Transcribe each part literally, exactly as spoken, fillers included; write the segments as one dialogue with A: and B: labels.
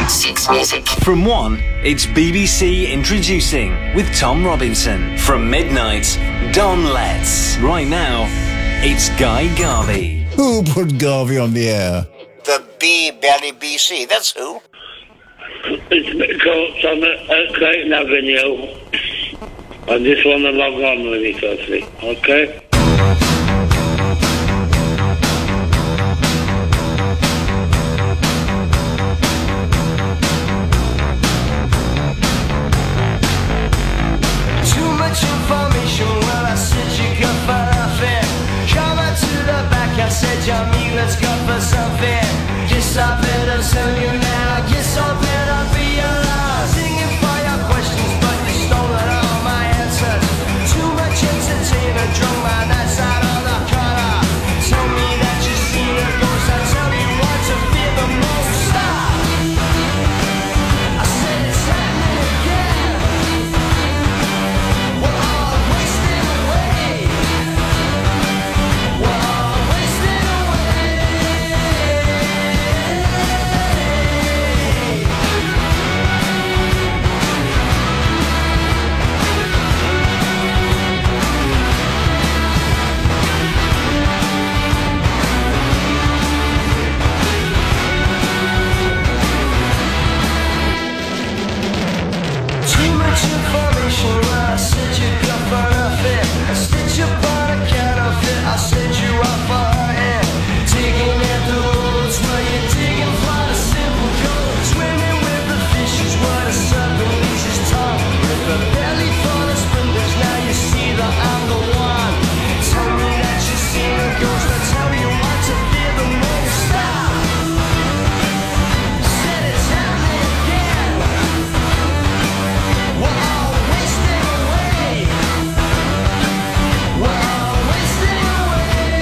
A: Six Music.
B: From one, it's B B C Introducing with Tom Robinson. From midnight, Don Letts. Right now, it's Guy Garvey.
C: Who put Garvey on the air?
D: The B Belly B C, that's who.
E: It's called on at Clayton Avenue. I just want to log on really quickly, okay?
F: Too much information, well I said you got for nothing. Come out to the back, I said Jamie, let's go for something. Guess I better tell you now, guess I better be alive. Singing for your questions, but you stolen all my answers. Too much entertainment, drunk my nights out of the corner. Tell me that you seen a ghost, I tell you what to fear the most. Stop! I said it's happening again. We're all wasting away. We're all wasting away. Too much information, well, I said you got for nothing. I stitch upon a counterfeit, I said you up for hurting. Digging at the roots, well, you're digging for the simple gold. Swimming with the fishes, what a serpent leaves his tongue. With a belly full of splinters, now you see that I'm the one. Tell me that you seen a ghost, I tell you what to fear the most. Stop! Said it's happening again. We're all wasting away. We're all wasting away.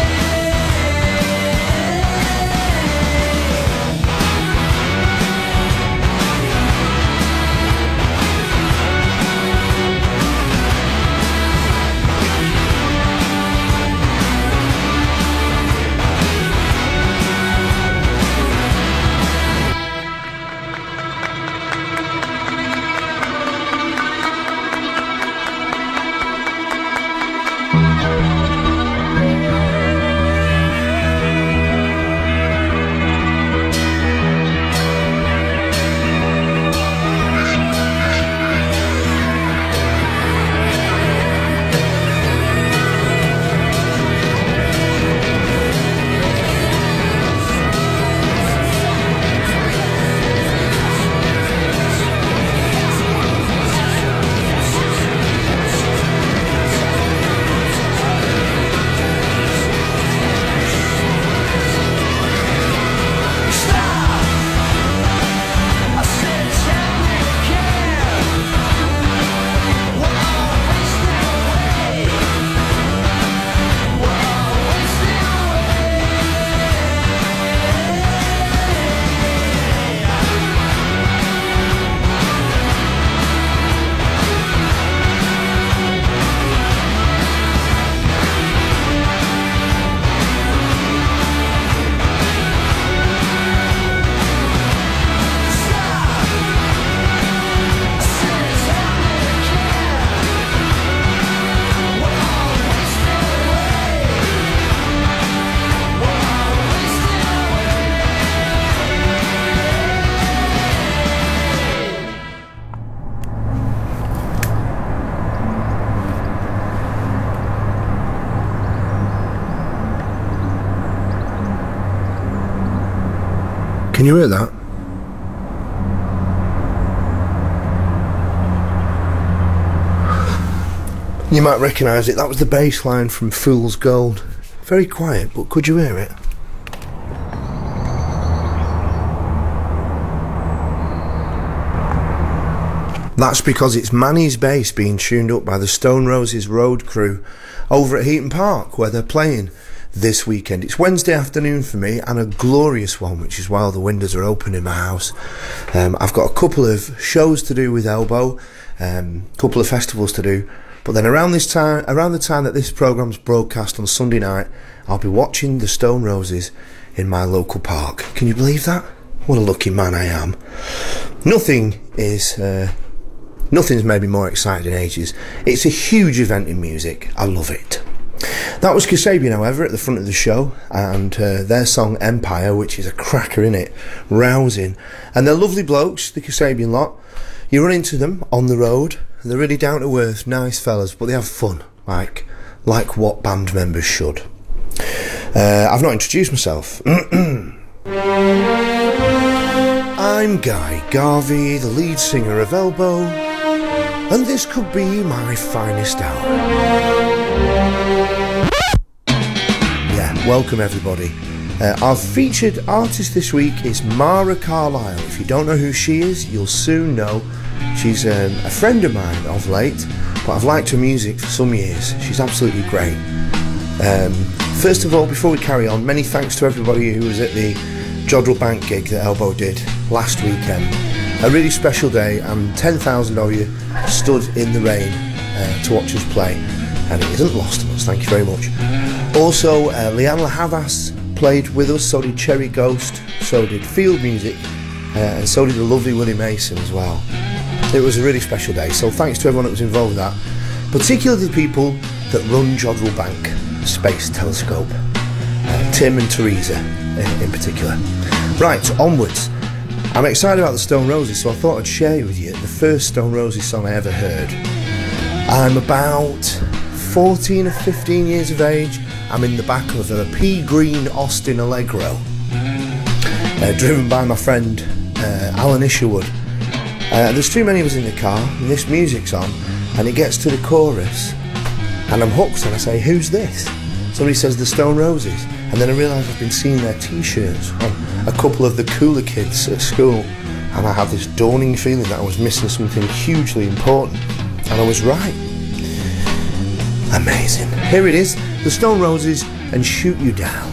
F: I said it's happening again. We're all wasting away. We're all wasting
G: Can you hear that? You might recognise it. That was the bass line from Fool's Gold. Very quiet, but could you hear it? That's because it's Manny's bass being tuned up by the Stone Roses road crew over at Heaton Park, where they're playing this weekend. It's Wednesday afternoon for me, and a glorious one, which is why all the windows are open in my house. Um, I've got a couple of shows to do with Elbow, a um, couple of festivals to do, but then around this time, around the time that this programme's broadcast on Sunday night, I'll be watching the Stone Roses in my local park. Can you believe that? What a lucky man I am. Nothing is, uh, nothing's made me more excited in ages. It's a huge event in music. I love it. That was Kasabian, however, at the front of the show, and uh, their song Empire, which is a cracker, innit? Rousing. And they're lovely blokes, the Kasabian lot. You run into them on the road, and they're really down to earth, nice fellas, but they have fun, like, like what band members should. Uh, I've not introduced myself. I'm Guy Garvey, the lead singer of Elbow, and this could be my finest hour. Yeah, welcome everybody. Uh, our featured artist this week is Mara Carlisle. If you don't know who she is, you'll soon know. She's um, a friend of mine of late, but I've liked her music for some years. She's absolutely great. Um, first of all, before we carry on, many thanks to everybody who was at the Jodrell Bank gig that Elbow did last weekend. A really special day, and ten thousand of you stood in the rain uh, to watch us play, and it isn't lost on us. Thank you very much. Also, uh, Leanne Havas played with us, so did Cherry Ghost, so did Field Music, uh, and so did the lovely Willie Mason as well. It was a really special day, so thanks to everyone that was involved with that, particularly the people that run Jodrell Bank Space Telescope, uh, Tim and Teresa in, in particular. Right, onwards. I'm excited about the Stone Roses, so I thought I'd share with you the first Stone Roses song I ever heard. I'm about fourteen or fifteen years of age. I'm in the back of a pea green Austin Allegro, uh, driven by my friend uh, Alan Isherwood. Uh, there's too many of us in the car, and this music's on, and it gets to the chorus, and I'm hooked, and I say, who's this? Somebody says the Stone Roses, and then I realise I've been seeing their t-shirts on a couple of the cooler kids at school, and I have this dawning feeling that I was missing something hugely important, and I was right. Amazing. Here it is, the Stone Roses and Shoot You Down.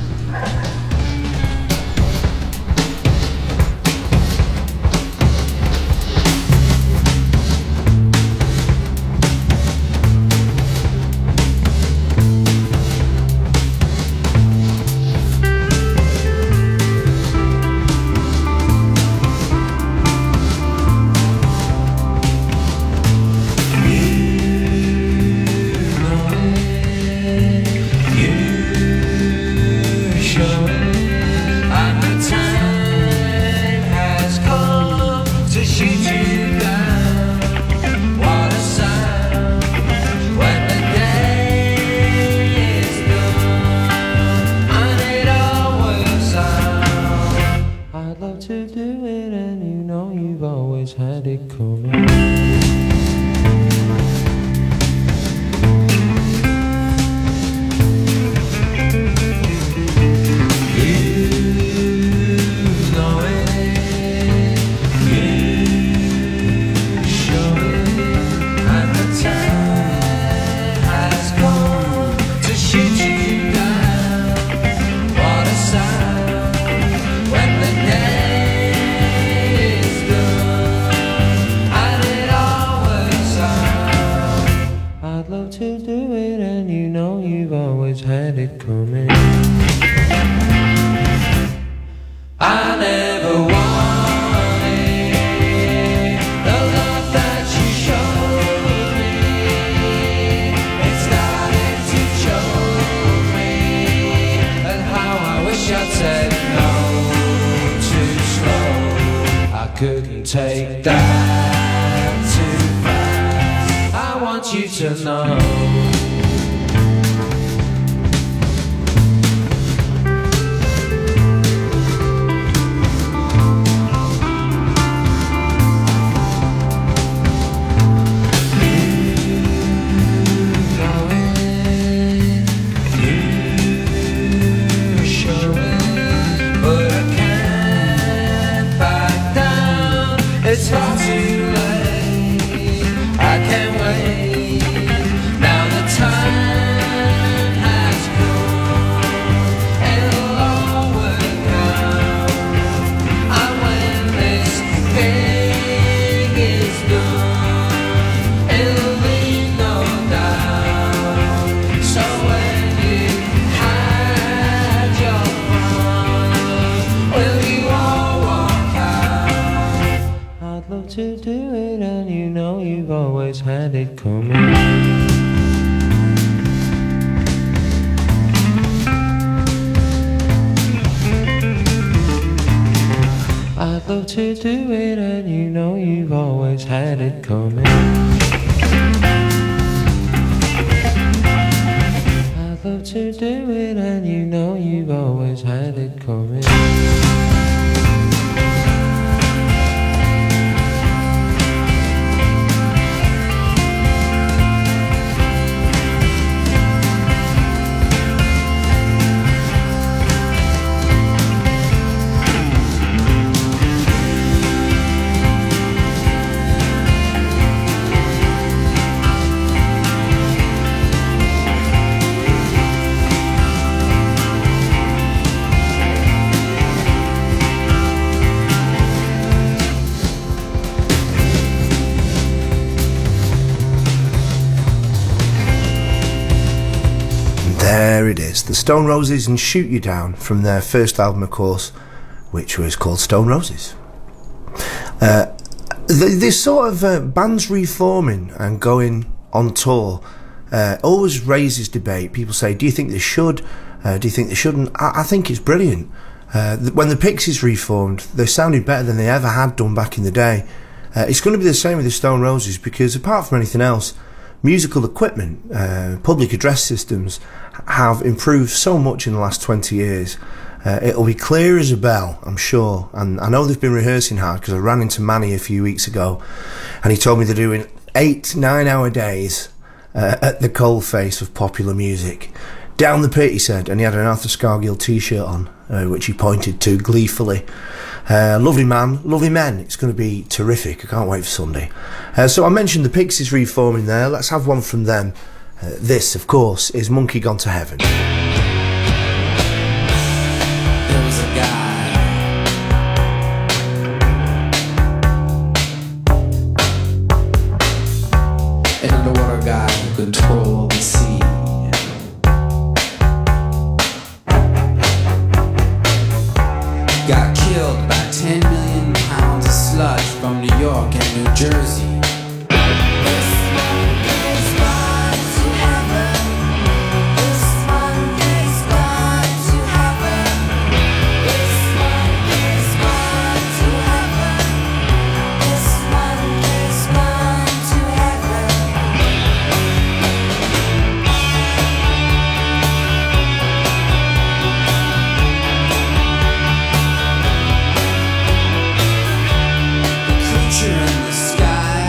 F: Take that too fast. I want you to know. It's far too late, I can't wait. Now the time has come, it'll all work out. And when this thing is done, it'll be no doubt. So when you had your fun, will you all walk to do it, and you know you've always had it coming. I'd love to do it, and you know you've always had it coming. I'd love to do it, and you know you've always had it coming.
G: There it is, the Stone Roses and Shoot You Down from their first album, of course, which was called Stone Roses. Uh, th- this sort of uh, bands reforming and going on tour uh, always raises debate. People say, do you think they should? Uh, do you think they shouldn't? I, I think it's brilliant. Uh, th- when the Pixies reformed, they sounded better than they ever had done back in the day. Uh, it's going to be the same with the Stone Roses, because apart from anything else, musical equipment, uh, public address systems have improved so much in the last twenty years. Uh, it'll be clear as a bell, I'm sure. And I know they've been rehearsing hard, because I ran into Manny a few weeks ago and he told me they're doing eight, nine hour days uh, at the coalface of popular music. Down the pit, he said, and he had an Arthur Scargill t-shirt on, uh, which he pointed to gleefully. Uh, lovely man, lovely men. It's going to be terrific. I can't wait for Sunday. Uh, so I mentioned the Pixies reforming there. Let's have one from them. Uh, this, of course, is Monkey Gone to Heaven.
A: There was a guy an underwater guy who controlled the sea. Got killed by ten million pounds of sludge from New York and New Jersey. Creature in the sky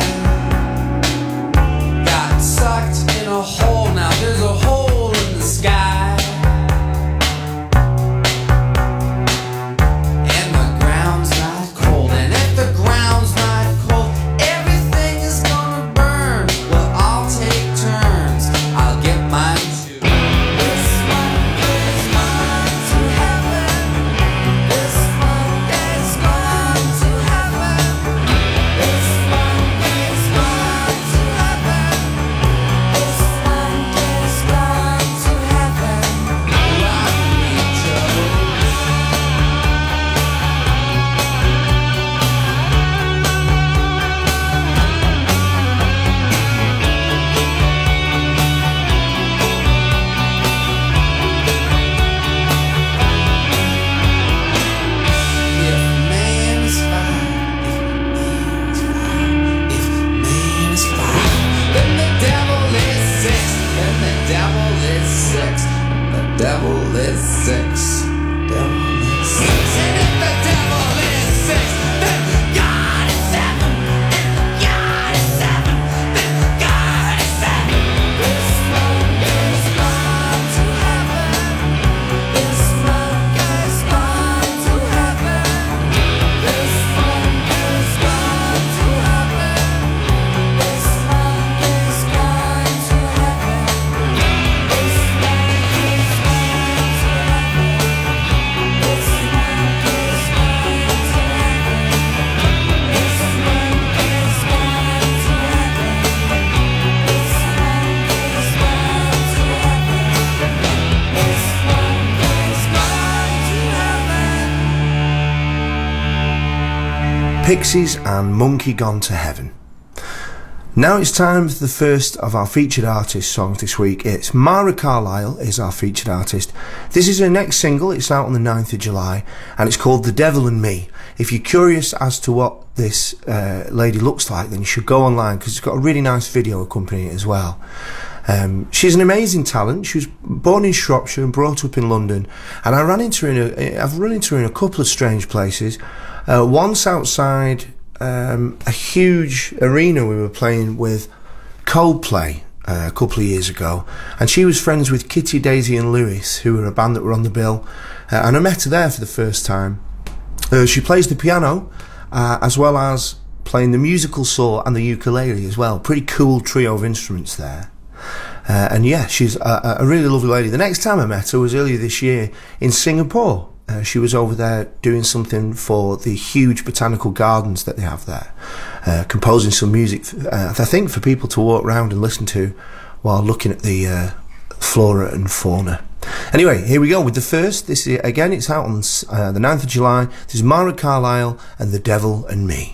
G: Pixies and Monkey Gone to Heaven. Now it's time for the first of our featured artist songs this week. It's Mara Carlisle is our featured artist. This is her next single. It's out on the ninth of July and it's called The Devil and Me. If you're curious as to what this uh, lady looks like, then you should go online because it's got a really nice video accompanying it as well. Um, she's an amazing talent. She was born in Shropshire and brought up in London, and I ran into her in a, I've run into her in a couple of strange places. Uh, once outside um, a huge arena we were playing with Coldplay uh, a couple of years ago, and she was friends with Kitty, Daisy and Lewis, who were a band that were on the bill, uh, and I met her there for the first time. Uh, she plays the piano uh, as well as playing the musical saw and the ukulele as well. Pretty cool trio of instruments there. Uh, and yeah, she's a, a really lovely lady. The next time I met her was earlier this year in Singapore. Uh, she was over there doing something for the huge botanical gardens that they have there, uh, composing some music, uh, I think, for people to walk around and listen to while looking at the uh, flora and fauna. Anyway, here we go with the first. This is, again, it's out on uh, the ninth of July. This is Mara Carlisle and The Devil and Me.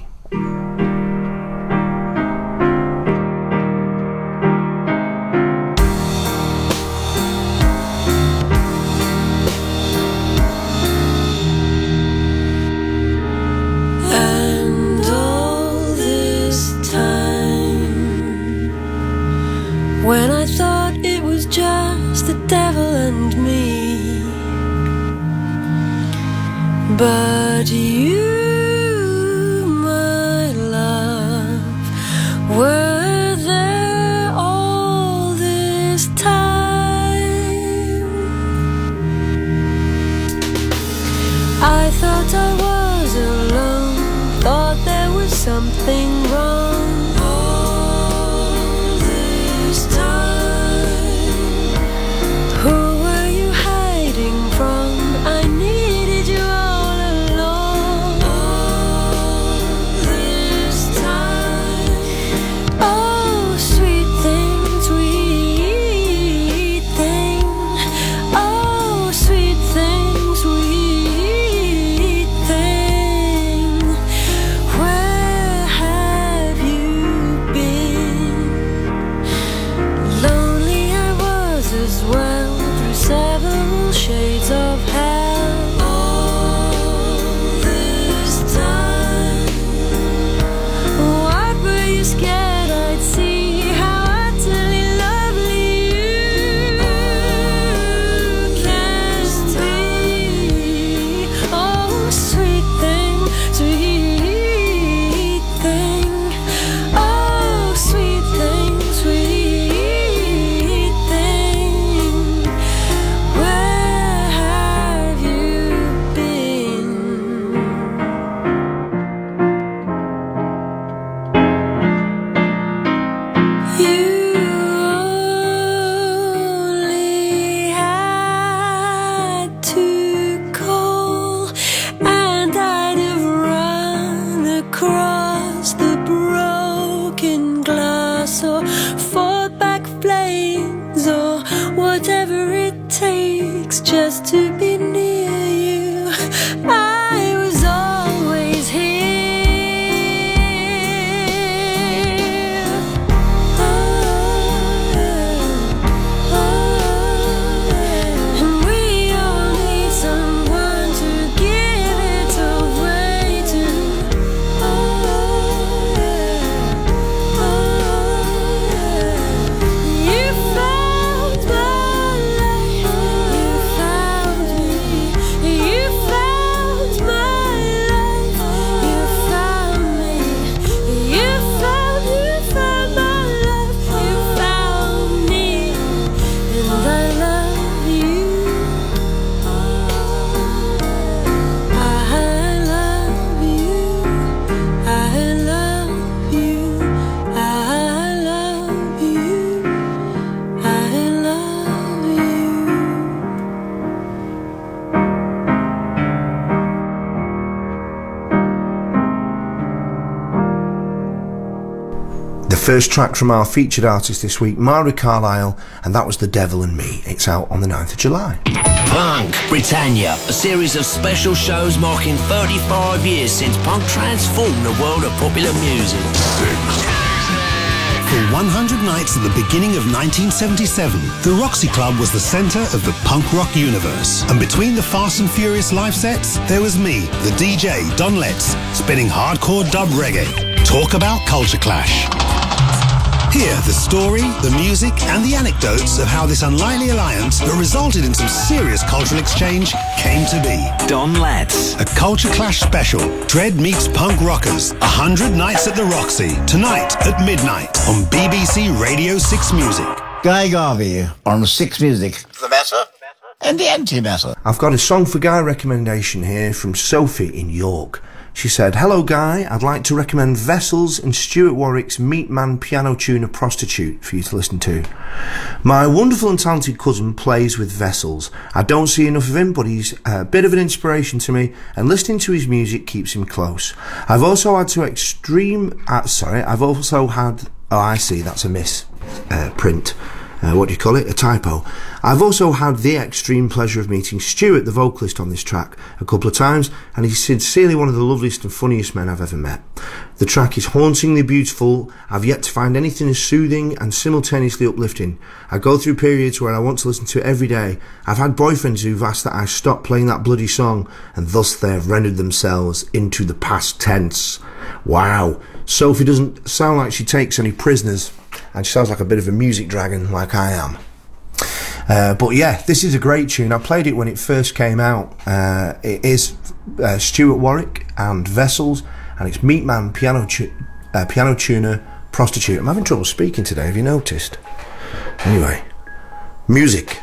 H: When I thought it was just the devil and me, but you, my
G: The first track from our featured artist this week, Mara Carlisle, and that was The Devil and Me. It's out on the ninth of July.
I: Punk Britannia, a series of special shows marking thirty-five years since punk transformed the world of popular music.
J: For one hundred nights at the beginning of nineteen seventy-seven, the Roxy Club was the centre of the punk rock universe. And between the Fast and Furious live sets, there was me, the D J, Don Letts, spinning hardcore dub reggae. Talk about culture clash. Hear the story, the music, and the anecdotes of how this unlikely alliance that resulted in some serious cultural exchange came to be.
B: Don Letts.
J: A culture clash special. Dread meets punk rockers. A hundred nights at the Roxy. Tonight at midnight on B B C Radio six Music.
C: Guy Garvey on six Music.
D: The matter?
C: And the antimatter.
G: I've got a Song for Guy recommendation here from Sophie in York. She said, "Hello Guy, I'd like to recommend Vessels and Stuart Warwick's Meat Man Piano Tuner Prostitute for you to listen to. My wonderful and talented cousin plays with Vessels. I don't see enough of him, but he's a bit of an inspiration to me, and listening to his music keeps him close. I've also had to extreme, uh, sorry, I've also had, oh I see, that's a miss, uh, print. Uh, what do you call it? A typo. I've also had the extreme pleasure of meeting Stuart, the vocalist on this track, a couple of times, and he's sincerely one of the loveliest and funniest men I've ever met. The track is hauntingly beautiful. I've yet to find anything as soothing and simultaneously uplifting. I go through periods where I want to listen to it every day. I've had boyfriends who've asked that I stop playing that bloody song, and thus they have rendered themselves into the past tense." Wow. Sophie doesn't sound like she takes any prisoners, and she sounds like a bit of a music dragon like I am. Uh, but yeah, this is a great tune. I played it when it first came out. Uh, it is uh, Stuart Warwick and Vessels, and it's Meat Man Piano, tu- uh, piano Tuner Prostitute. I'm having trouble speaking today, have you noticed? Anyway, music.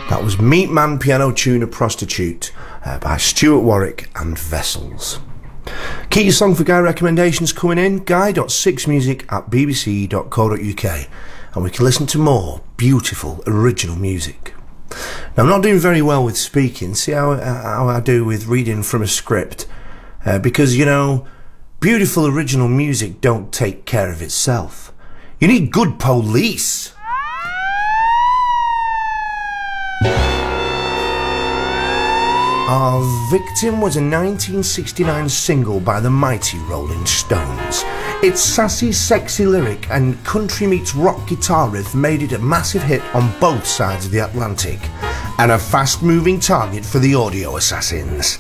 G: That was Meat Man Piano Tuner Prostitute uh, by Stuart Warwick and Vessels. Keep your song for Guy recommendations coming in, guy dot six music at b b c dot co dot u k, and we can listen to more beautiful original music. Now, I'm not doing very well with speaking. See how, uh, how I do with reading from a script? Uh, because, you know, beautiful original music don't take care of itself. You need good police. Our Victim was a nineteen sixty-nine single by the mighty Rolling Stones. Its sassy, sexy lyric and country meets rock guitar riff made it a massive hit on both sides of the Atlantic, and a fast-moving target for the audio assassins.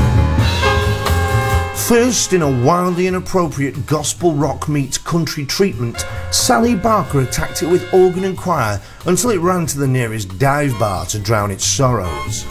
G: First, in a wildly inappropriate gospel rock meets country treatment, Sally Barker attacked it with organ and choir until it ran to the nearest dive bar to drown its sorrows.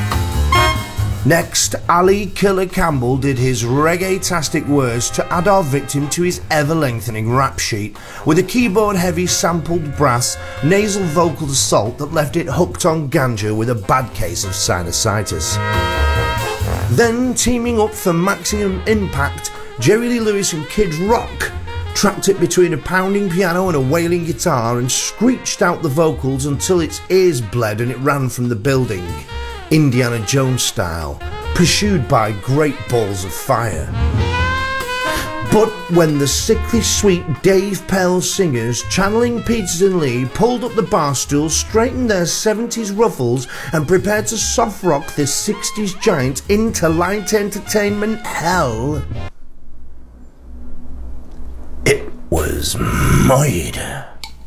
G: Next, Ali Killer Campbell did his reggae-tastic worst to add our Victim to his ever-lengthening rap sheet, with a keyboard-heavy sampled brass nasal vocal assault that left it hooked on ganja with a bad case of sinusitis. Then, teaming up for maximum impact, Jerry Lee Lewis and Kid Rock trapped it between a pounding piano and a wailing guitar and screeched out the vocals until its ears bled and it ran from the building, Indiana Jones style, pursued by great balls of fire. But when the sickly sweet Dave Pell singers, channeling Peters and Lee, pulled up the bar stool, straightened their seventies ruffles and prepared to soft rock this sixties giant into light entertainment hell, it was made.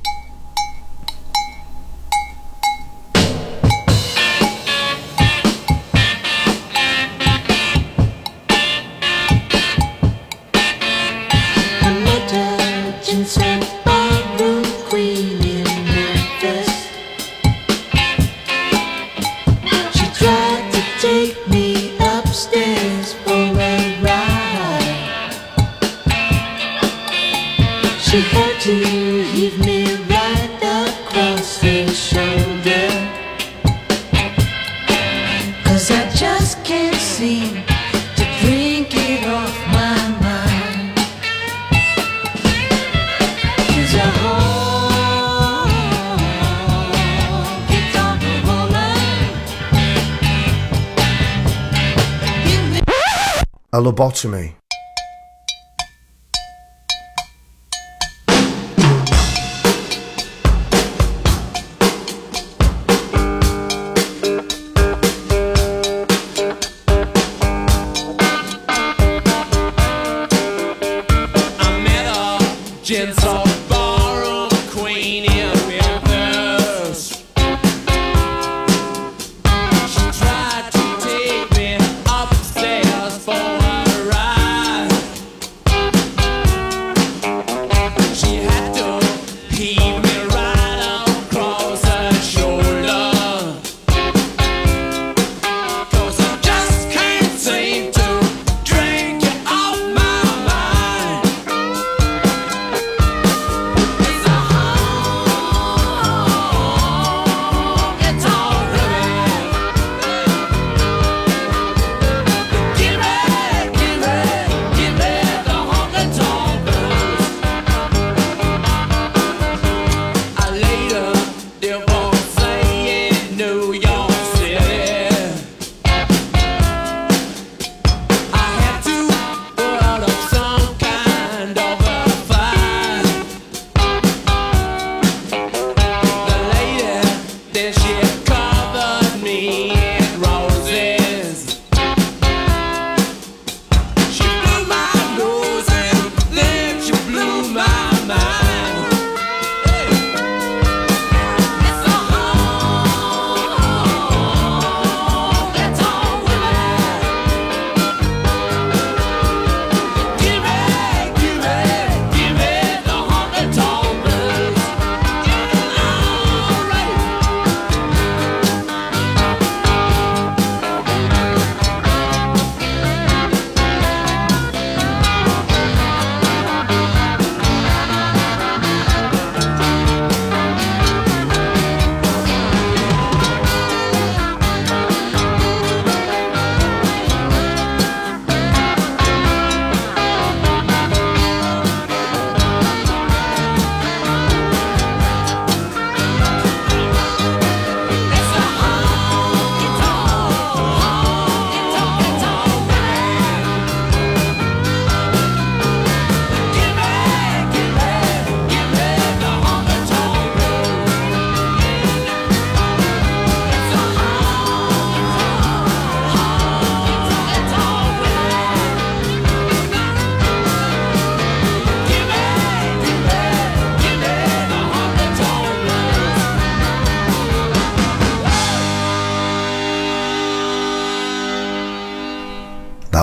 G: A lobotomy.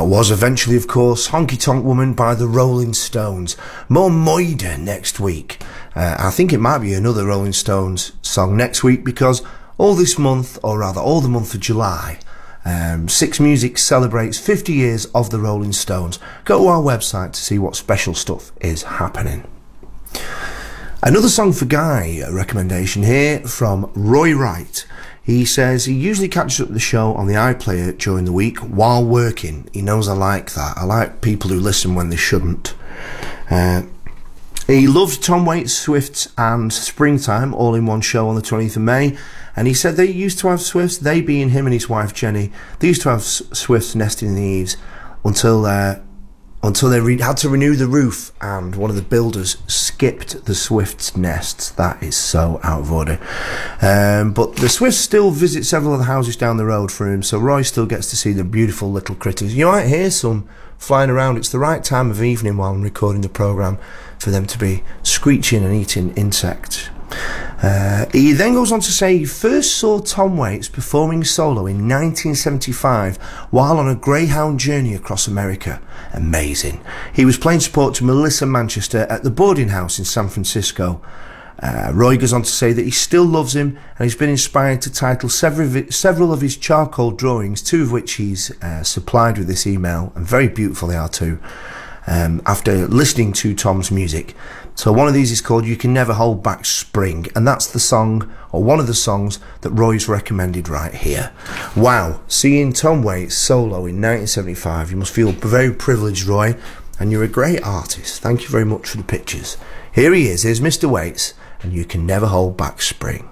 G: That was eventually, of course, Honky Tonk Woman by the Rolling Stones. More Moida next week. Uh, I think it might be another Rolling Stones song next week, because all this month, or rather all the month of July, um, Six Music celebrates fifty years of the Rolling Stones. Go to our website to see what special stuff is happening. Another Song for Guy recommendation here from Roy Wright. He says he usually catches up with the show on the iPlayer during the week while working. He knows I like that. I like people who listen when they shouldn't. Uh, he loved Tom Waits, Swifts and Springtime all in one show on the twentieth of May. And he said they used to have Swifts, they being him and his wife Jenny, they used to have Swifts nesting in the eaves until uh, until they re- had to renew the roof, and one of the builders skipped the Swifts' nests. That is so out of order. Um, but the Swifts still visit several of the houses down the road for him, so Roy still gets to see the beautiful little critters. You might hear some flying around. It's the right time of evening while I'm recording the programme for them to be screeching and eating insects. Uh, he then goes on to say he first saw Tom Waits performing solo in nineteen seventy-five while on a Greyhound journey across America. Amazing. He was playing support to Melissa Manchester at the boarding house in San Francisco. Uh, Roy goes on to say that he still loves him, and he's been inspired to title several of, it, several of his charcoal drawings, two of which he's uh, supplied with this email, and very beautiful they are too, um, after listening to Tom's music. So one of these is called You Can Never Hold Back Spring, and that's the song, or one of the songs, that Roy's recommended right here. Wow, seeing Tom Waits solo in nineteen seventy-five, you must feel very privileged, Roy, and you're a great artist. Thank you very much for the pictures. Here he is, here's Mister Waits, and You Can Never Hold Back Spring.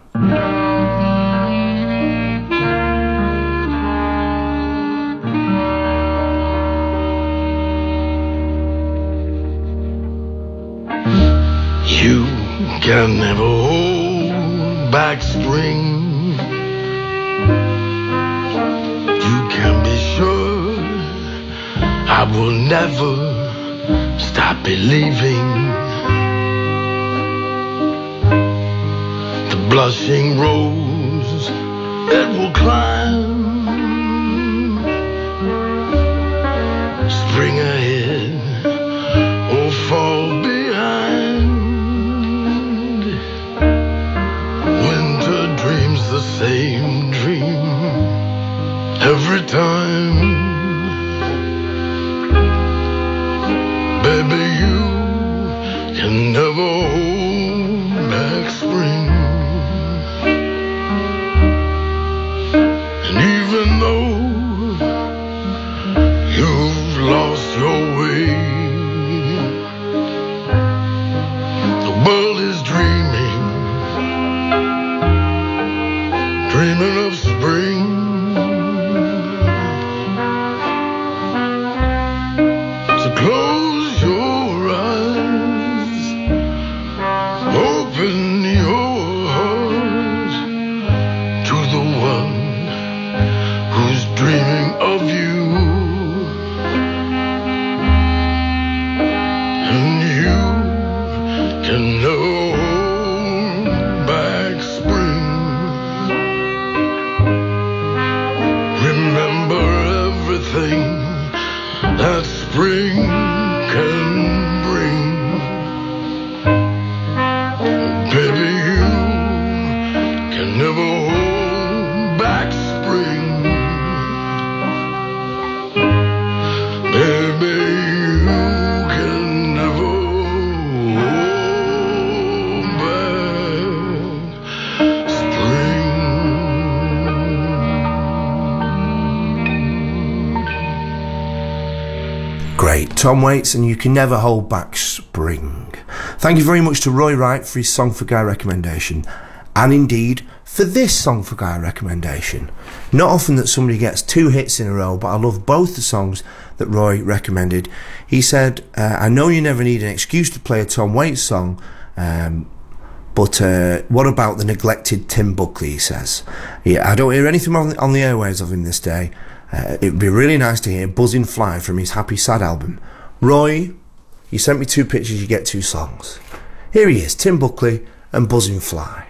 K: You can never hold back spring. You can be sure I will never stop believing. The blushing rose, it will climb. Spring ahead or fall behind. Dreams the same dream every time. Baby, you can never hold back spring. And even though you've lost your way, the world is dreaming, dreaming of spring. So close your eyes, open your heart to the one who's dreaming of you. And you can know back spring. Remember everything that spring can bring. Baby, you can never hold back spring. Baby, you can never hold back spring.
G: Great, Tom Waits and You Can Never Hold Back Spring. Thank you very much to Roy Wright for his Song for Guy recommendation, and indeed for this Song for Guy recommendation. Not often that somebody gets two hits in a row, but I love both the songs that Roy recommended. He said, uh, I know you never need an excuse to play a Tom Waits song, um, but uh, what about the neglected Tim Buckley, he says. Yeah, I don't hear anything on the, on the airwaves of him this day. Uh, it would be really nice to hear Buzzing Fly from his Happy Sad album. Roy, you sent me two pictures, you get two songs. Here he is, Tim Buckley and Buzzing Fly.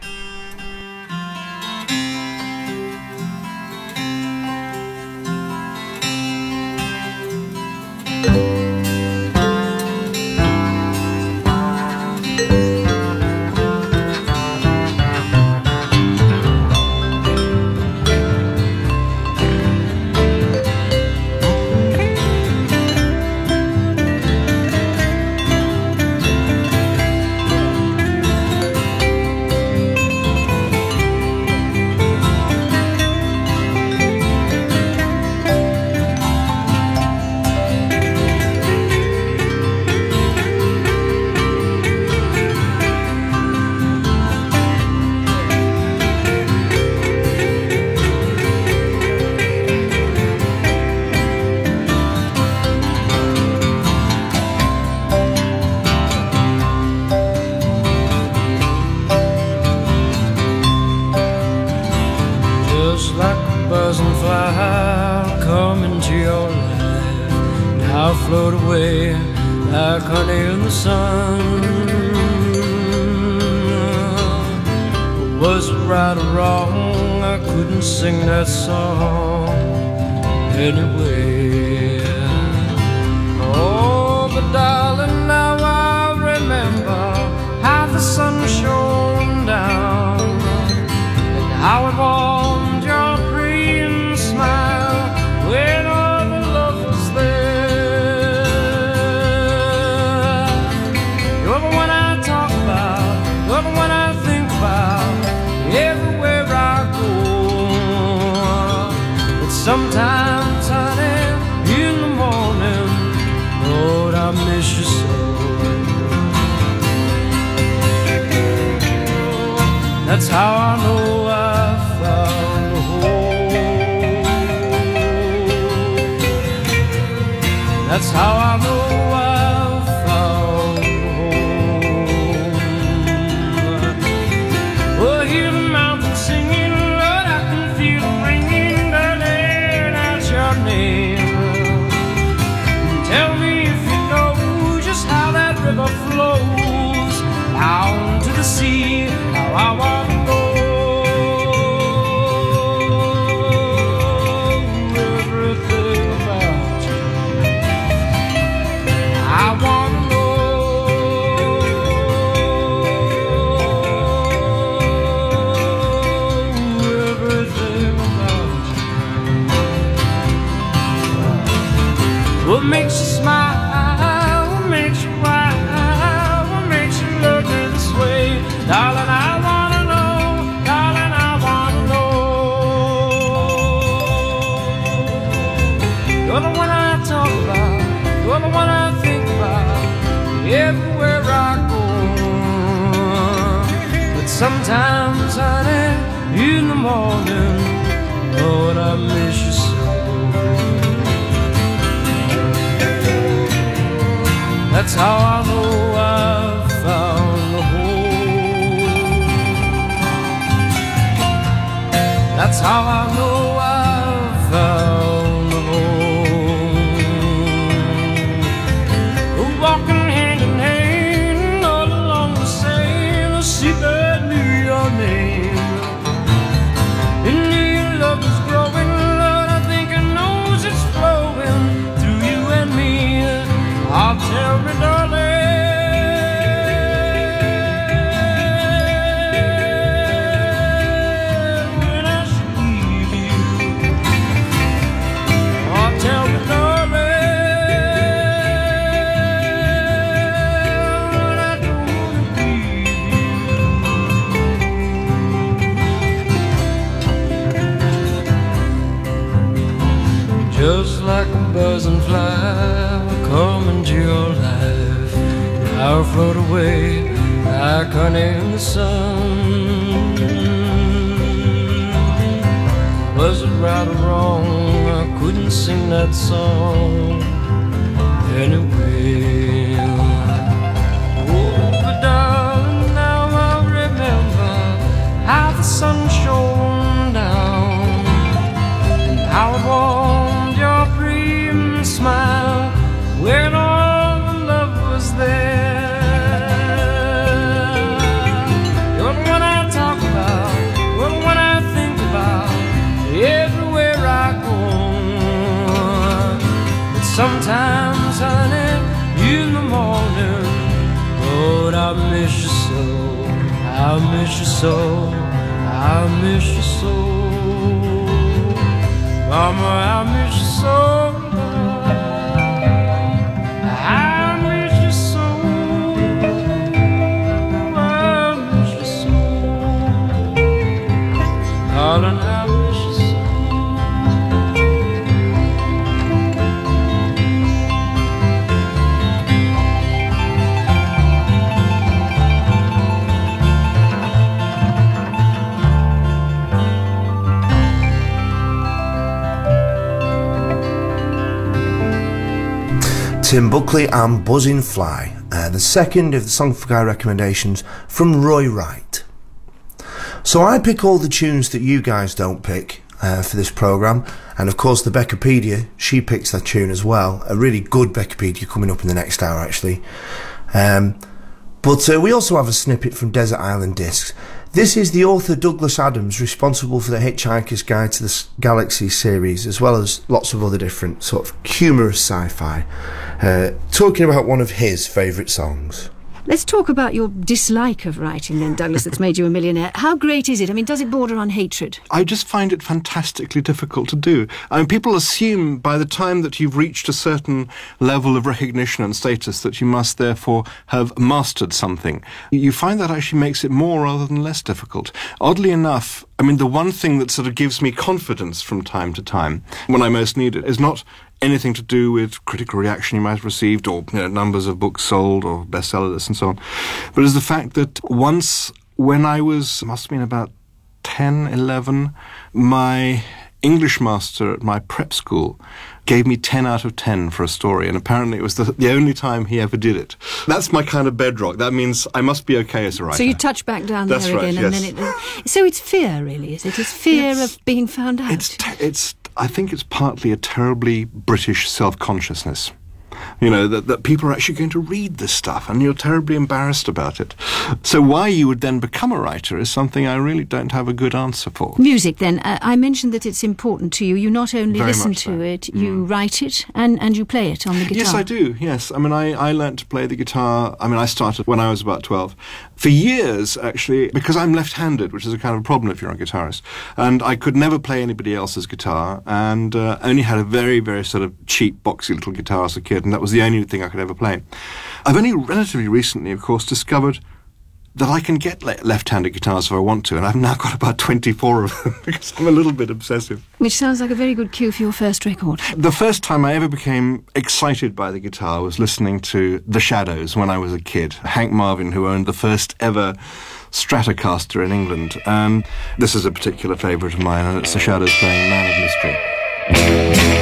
L: float away like honey in the sun. Was it right or wrong? I couldn't sing that song anyway. Oh, but darling, now I remember how the sun shone down and how it warmed your green smile when all the love was there. You're the one I talk about, you're the one I think about everywhere I go. But sometimes, honey, in the morning, Lord, I miss you so. That's how I know I found a home. That's how I know I found a home. Well, hear the mountains singing, Lord, I can feel it ringing, darling, out your name. Tell me if you know just how that river flows down to the sea. How I want to go. Everything about you I want to know. Everything about you. What makes you smile? What makes you cry? What makes you look this way? Darling, I wanna know, darling, I wanna know. You're the one I talk about, you're the one I think about everywhere I go. But sometimes, honey, in the morning, Lord, I miss you so. That's how I know I've found a home. That's how I know I've found a home. Walking hand in hand all along the sand, she that knew your name. And your love is growing, Lord, I think I know it's flowing through you and me. I'll tell me, darling. Just like a buzzing fly, will come into your life. I'll float away like honey in the sun. Was it right or wrong? I couldn't sing that song anyway. Oh, but darling, now I remember how the sun shone down and how it warmed your dream smile when all the love was there. You're the one I talk about, you're the one I think about everywhere I go. But sometimes, honey, in the morning, Lord, I miss you so, I miss you so, I miss you so. Mama, I miss you so. I miss you so. I miss you so. Darling, I miss you so.
G: Tim Buckley and Buzzing Fly, uh, the second of the Song for Guy recommendations from Roy Wright. So I pick all the tunes that you guys don't pick, uh, for this programme. And of course the Beccapedia, she picks that tune as well. A really good Beccapedia coming up in the next hour, actually. Um, but uh, we also have a snippet from Desert Island Discs. This is the author Douglas Adams, responsible for the Hitchhiker's Guide to the Galaxy series, as well as lots of other different sort of humorous sci-fi, uh, talking about one of his favourite songs.
M: Let's talk about your dislike of writing then, Douglas, that's made you a millionaire. How great is it? I mean, does it border on hatred?
N: I just find it fantastically difficult to do. I mean, people assume by the time that you've reached a certain level of recognition and status that you must therefore have mastered something. You find that actually makes it more rather than less difficult. Oddly enough, I mean, the one thing that sort of gives me confidence from time to time, when I most need it, is not anything to do with critical reaction you might have received or, you know, numbers of books sold or bestseller lists and so on, but is the fact that once when I was, must have been about ten, eleven, my English master at my prep school gave me ten out of ten for a story, and apparently it was the, the only time he ever did it. That's my kind of bedrock. That means I must be okay as a writer.
M: So you touch back down
N: That's
M: there
N: right,
M: again, and
N: yes.
M: then it. Uh, so it's fear, really, is it? It's fear
N: It's-
M: of being found out.
N: It's, t- it's, I think it's partly a terribly British self-consciousness. You know, that, that people are actually going to read this stuff and you're terribly embarrassed about it. So why you would then become a writer is something I really don't have a good answer for.
M: Music, then. Uh, I mentioned that it's important to you. You not only
N: Very
M: listen
N: much
M: to
N: so.
M: it, you write it and, and you play it on the guitar.
N: Yes, I do, yes. I mean, I, I learnt to play the guitar. I mean, I started when I was about twelve. For years, actually, because I'm left-handed, which is a kind of a problem if you're a guitarist, and I could never play anybody else's guitar, and uh, only had a very, very sort of cheap, boxy little guitar as a kid, and that was the only thing I could ever play. I've only relatively recently, of course, discovered that I can get le- left-handed guitars if I want to, and I've now got about twenty-four of them because I'm a little bit obsessive.
M: Which sounds like a very good cue for your first record.
N: The first time I ever became excited by the guitar was listening to The Shadows when I was a kid. Hank Marvin, who owned the first ever Stratocaster in England, and this is a particular favourite of mine, and it's The Shadows playing Man of Mystery.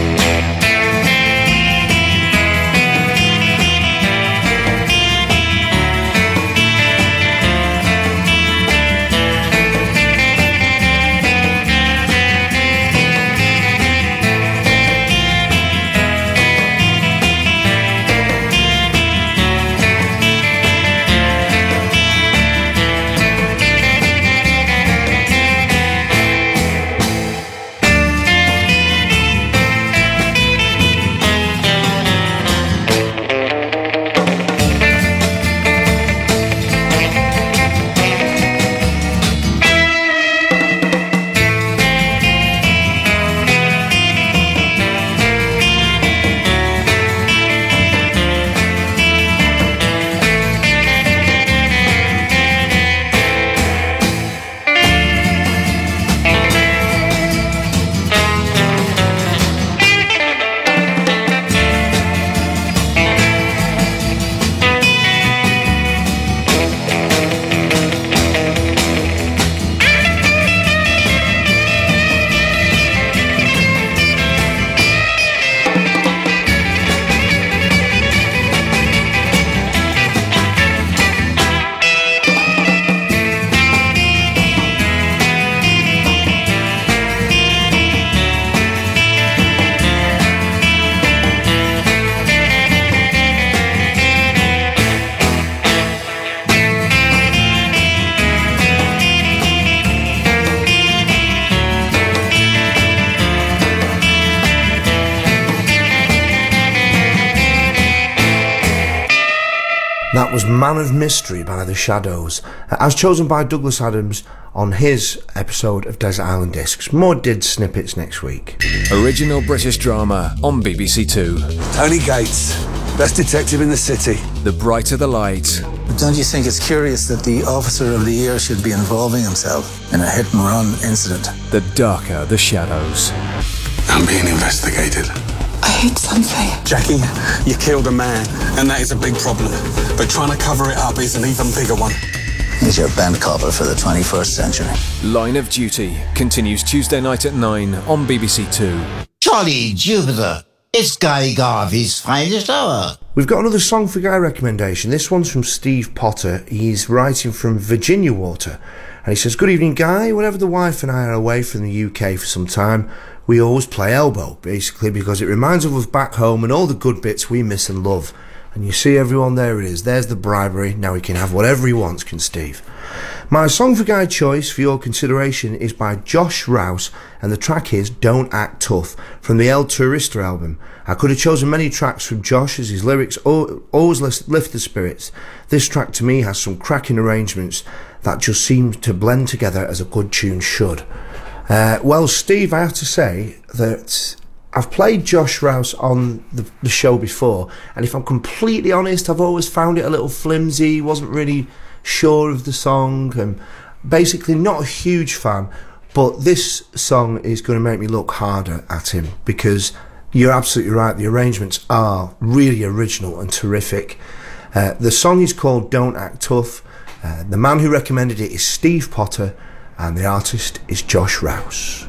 N: That was Man of Mystery by The Shadows, as chosen by Douglas Adams on his episode of Desert Island Discs. More Did snippets next week.
O: Original British drama on B B C Two.
P: Tony Gates, best detective in the city.
O: The brighter the light.
Q: But don't you think it's curious that the Officer of the Year should be involving himself in a hit-and-run incident?
O: The darker the shadows.
P: I'm being investigated.
R: I hate something.
P: Jackie, you killed a man, and that is a big problem. But trying to cover it up is an even bigger one.
Q: He's your band copper for the twenty-first century.
O: Line of Duty continues Tuesday night at nine on B B C Two.
C: Jolly Jupiter, it's Guy Garvey's finest hour.
G: We've got another song for Guy recommendation. This one's from Steve Potter. He's writing from Virginia Water, And he says, good evening, Guy. Whenever the wife and I are away from the U K for some time, we always play Elbow, basically because it reminds us of back home and all the good bits we miss and love. And you see, everyone, there it is. There's the bribery. Now he can have whatever he wants, can Steve. My song for Guy choice for your consideration is by Josh Rouse, and the track is Don't Act Tough from the El Turista album. I could have chosen many tracks from Josh, as his lyrics always lift the spirits. This track to me has some cracking arrangements that just seem to blend together as a good tune should. Uh, well, Steve, I have to say that I've played Josh Rouse on the, the show before, and if I'm completely honest, I've always found it a little flimsy, wasn't really sure of the song, and basically not a huge fan. But this song is going to make me look harder at him, because you're absolutely right, the arrangements are really original and terrific. Uh, the song is called Don't Act Tough. Uh, the man who recommended it is Steve Potter, and the artist is Josh Rouse.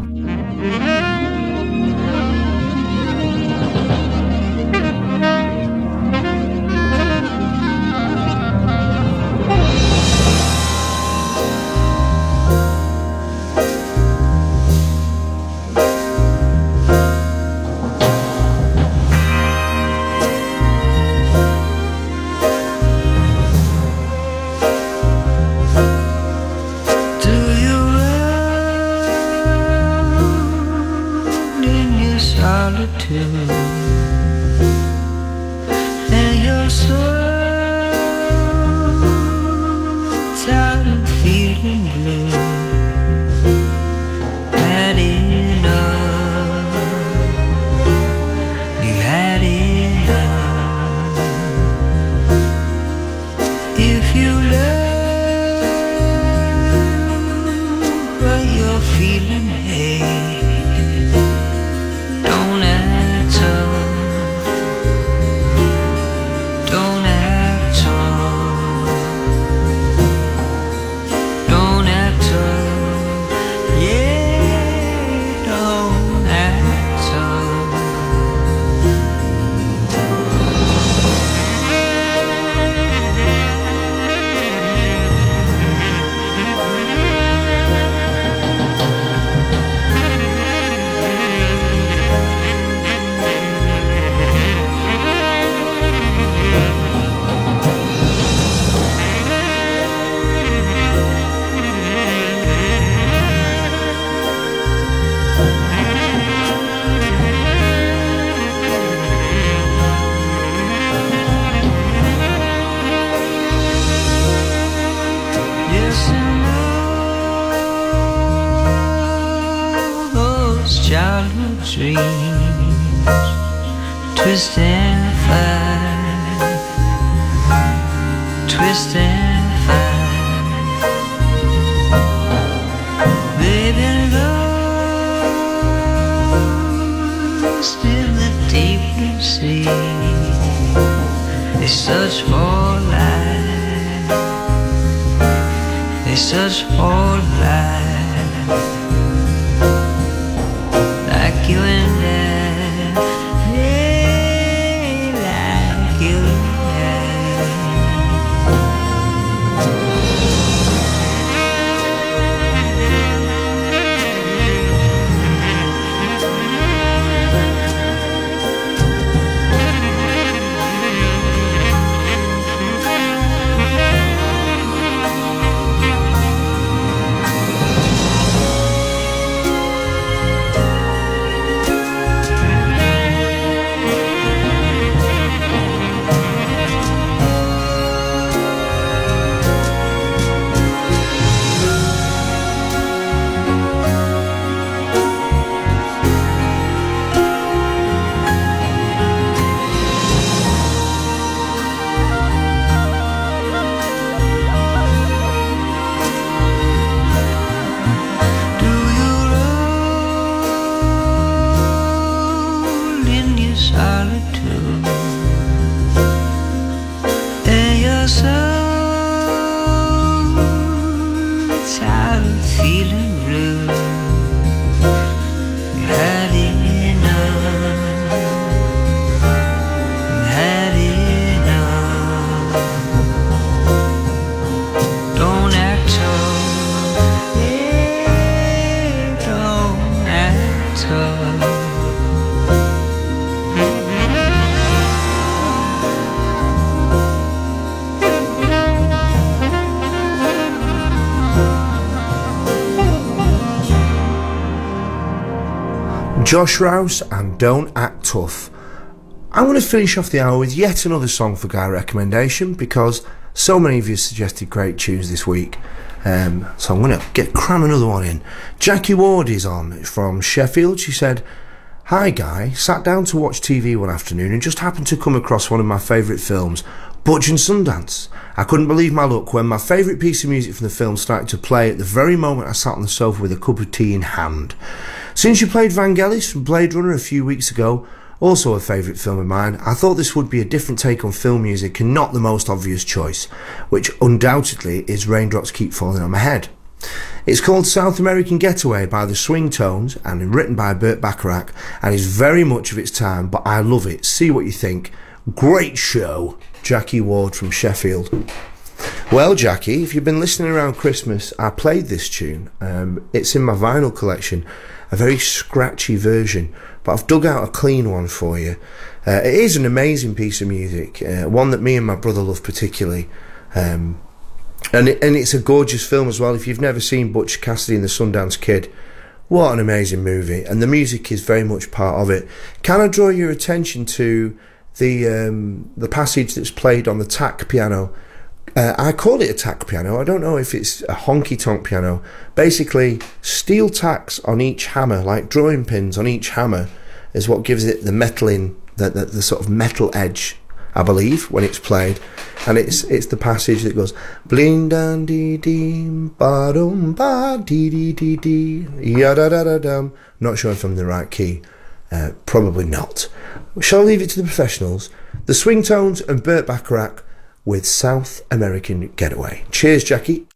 F: And you're so tired of feeling blue. Had enough. You had enough. If you love what you're feeling, hey, don't act tough. Don't act tough. Don't act tough. Yeah, don't act tough. Yes, and all those childhood dreams twist and fight, twist and fight. They've been lost in the deep blue sea. They search for light, they search for light, like you and I. Yeah, like you and solitude, and you're so tired of feeling blue. You had enough, you had enough. Don't act tough.
G: Josh Rouse and Don't Act Tough. I'm going to finish off the hour with yet another song for Guy recommendation because so many of you suggested great tunes this week. Um, so I'm going to get cram another one in. Jackie Ward is on from Sheffield. She said, "Hi Guy, sat down to watch T V one afternoon and just happened to come across one of my favourite films, Butch and Sundance. I couldn't believe my luck when my favourite piece of music from the film started to play at the very moment I sat on the sofa with a cup of tea in hand. Since you played Vangelis from Blade Runner a few weeks ago, also a favourite film of mine, I thought this would be a different take on film music and not the most obvious choice, which undoubtedly is Raindrops Keep Falling on My Head. It's called South American Getaway by the Swing Tones and written by Burt Bacharach and is very much of its time, but I love it. See what you think. Great show." Jackie Ward from Sheffield. Well, Jackie, if you've been listening around Christmas, I played this tune. Um, it's in my vinyl collection, a very scratchy version, but I've dug out a clean one for you. Uh, it is an amazing piece of music, uh, one that me and my brother love particularly. Um, and, it, and it's a gorgeous film as well. If you've never seen Butch Cassidy and the Sundance Kid, what an amazing movie. And the music is very much part of it. Can I draw your attention to the um, the passage that's played on the tack piano? Uh, I call it a tack piano. I don't know if it's a honky-tonk piano. Basically, steel tacks on each hammer, like drawing pins on each hammer, is what gives it the metaling, the, the, the sort of metal edge, I believe, when it's played. And it's it's the passage that goes bling dan dee dee ba dum ba dee dee dee dee ya da da da dum. Not sure if I'm in the right key. Uh, probably not. Shall I leave it to the professionals? The Swing Tones and Burt Bacharach with South American Getaway. Cheers, Jackie.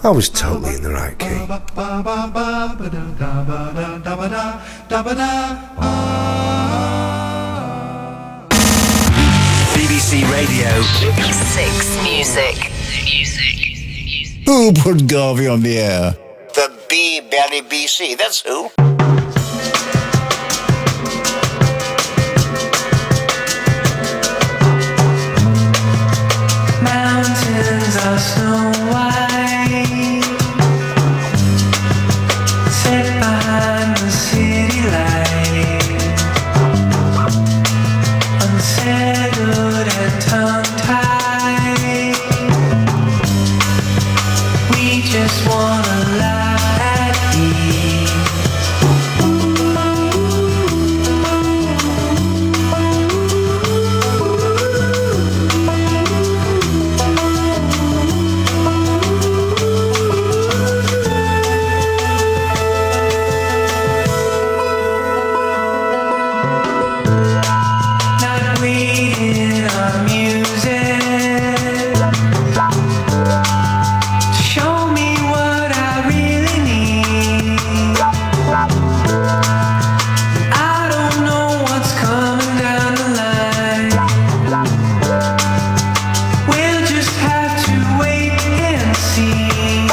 G: I was totally in the right key.
B: B B C Radio
R: Six Music.
C: Who put Garvey on the air?
D: The B Belly B C, that's who.
F: Mountains are snow white, set behind the city light, unsettled and tongue-tied. We just wanna laugh at ease. Not waiting on music to show me what I really need. I don't know what's coming down the line. We'll just have to wait and see.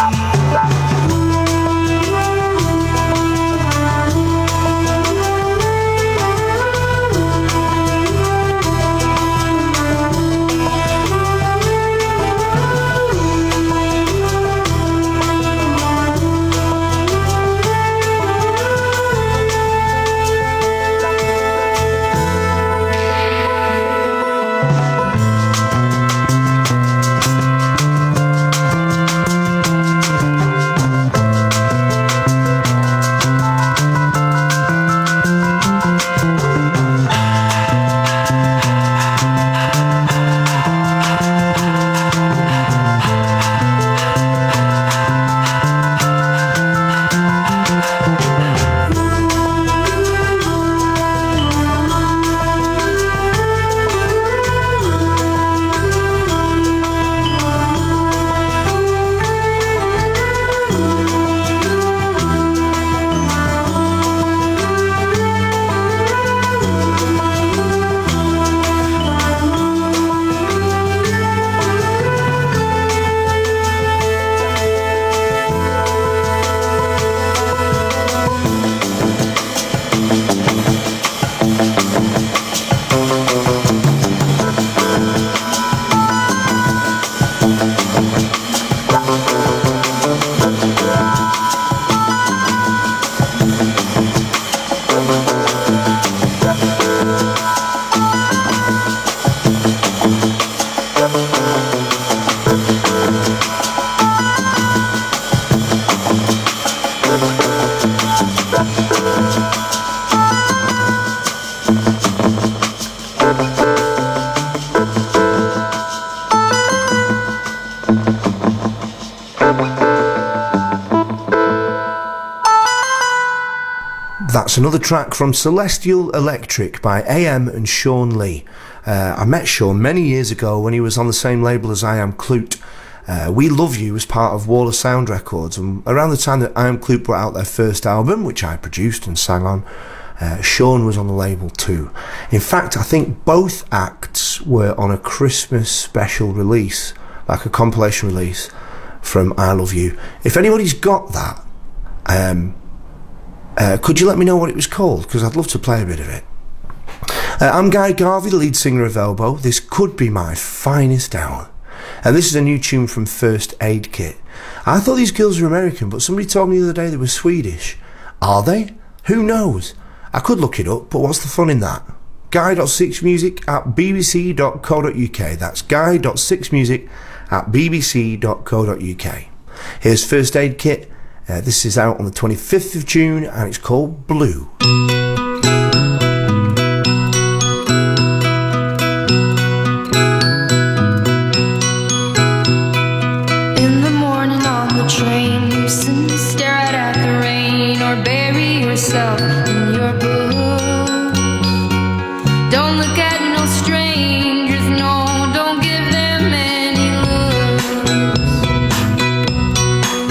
G: That's another track from Celestial Electric by A M and Sean Lee. Uh, I met Sean many years ago when he was on the same label as I Am Clute. Uh, We Love You was part of Wall of Sound Records, and around the time that I Am Clute brought out their first album, which I produced and sang on, uh, Sean was on the label too. In fact, I think both acts were on a Christmas special release, like a compilation release from I Love You. If anybody's got that, um, uh, could you let me know what it was called? Because I'd love to play a bit of it. Uh, I'm Guy Garvey, the lead singer of Elbow. This could be my finest hour. And this is a new tune from First Aid Kit. I thought these girls were American, but somebody told me the other day they were Swedish. Are they? Who knows? I could look it up, but what's the fun in that? guy dot six music at b b c dot co dot u k. That's guy dot six music at b b c dot co dot u k. Here's First Aid Kit. Uh, this is out on the twenty-fifth of June, and it's called Blue.
S: In the morning on the train, you sit and stare out at the rain, or bury yourself in your book. Don't look at no strangers, no, don't give them any looks.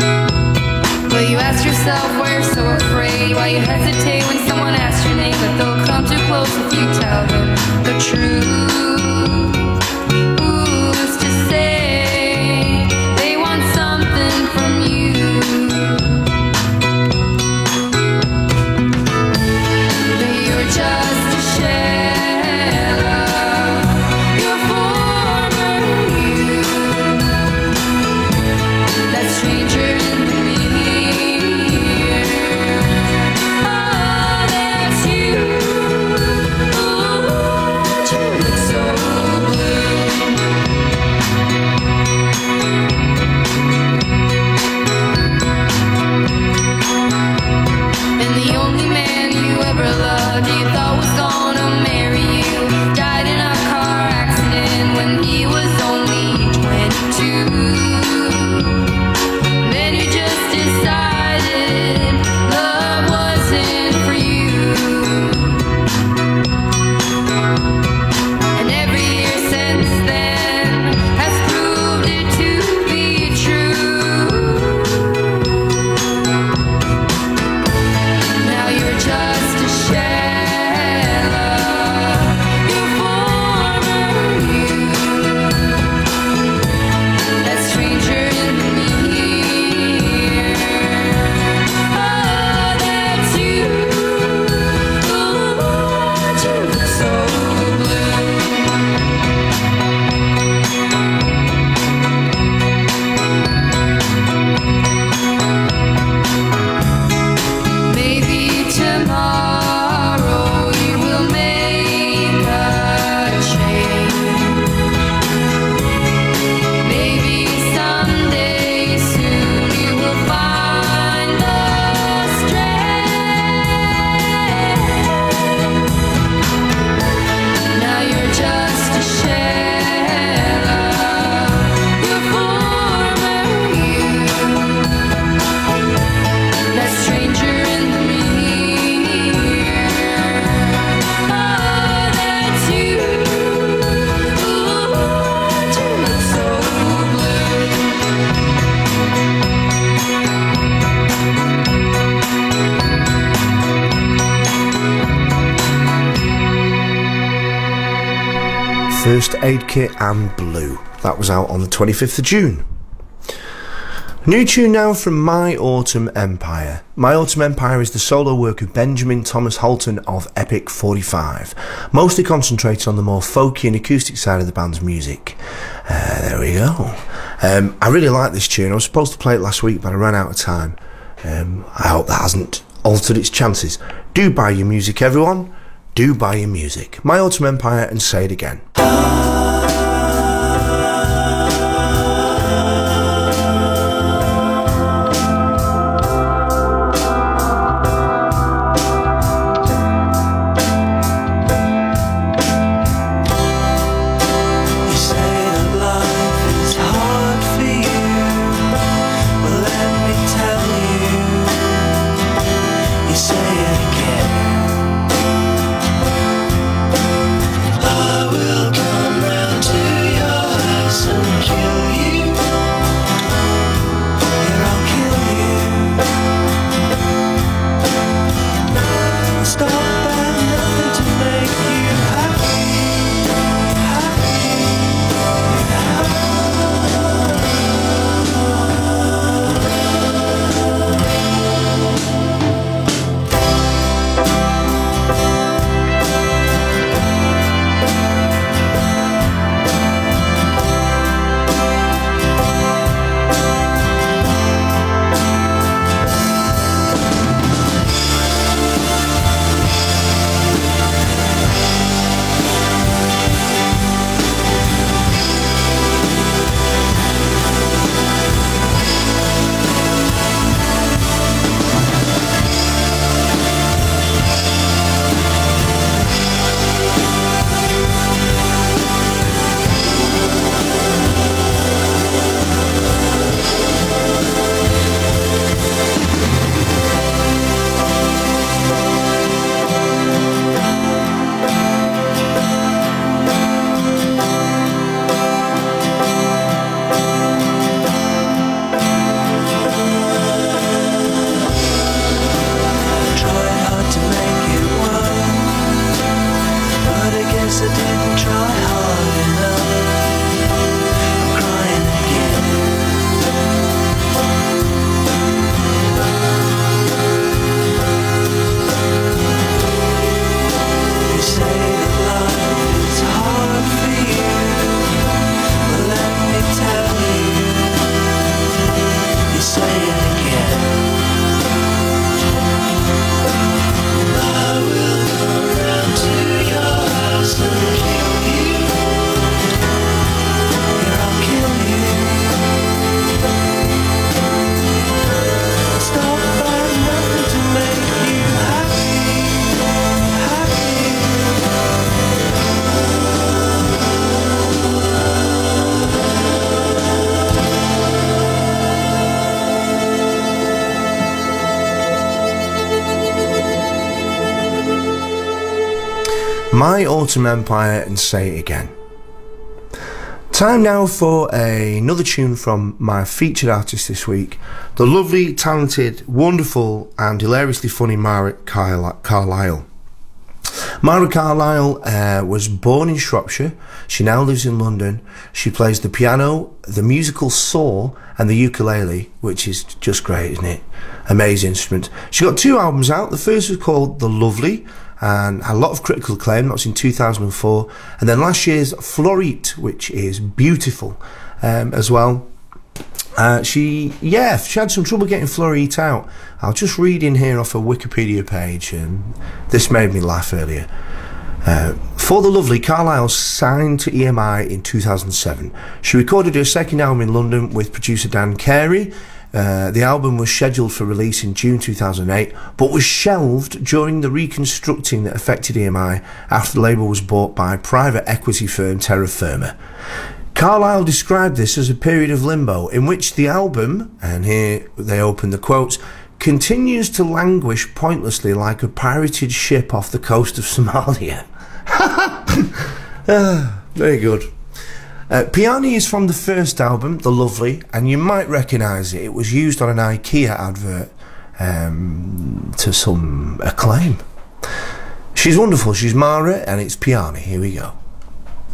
G: First Aid Kit and Blue. That was out on the twenty-fifth of June. New tune now from My Autumn Empire. My Autumn Empire is the solo work of Benjamin Thomas Holton of Epic forty-five, mostly concentrated on the more folky and acoustic side of the band's music. Uh, there we go. Um, I really like this tune. I was supposed to play it last week, but I ran out of time. Um, I hope that hasn't altered its chances. Do buy your music, everyone. Do buy your music. My Autumn Empire and Say It Again. My Autumn Empire and Say It Again. Time now for a, another tune from my featured artist this week, the lovely, talented, wonderful and hilariously funny Mara Carlisle. Mara Carlisle uh, was born in Shropshire. She now lives in London. She plays the piano, the musical saw and the ukulele, which is just great, isn't it? Amazing instrument. She got two albums out. The first was called The Lovely and had a lot of critical acclaim. That was in two thousand four. And then last year's Florite, which is beautiful um, as well. Uh, she, yeah, she had some trouble getting Florite out. I'll just read in here off a Wikipedia page, and this made me laugh earlier. Uh, for The Lovely, Carlisle signed to E M I in two thousand seven. She recorded her second album in London with producer Dan Carey. Uh, the album was scheduled for release in June two thousand eight, but was shelved during the reconstructing that affected E M I after the label was bought by private equity firm Terra Firma. Carlisle described this as a period of limbo in which the album, and here they open the quotes, continues to languish pointlessly like a pirated ship off the coast of Somalia. ah, very good. Uh, Piani is from the first album, The Lovely, and you might recognise it. It was used on an IKEA advert um, to some acclaim. She's wonderful. She's Mara, and it's Piani. Here we go.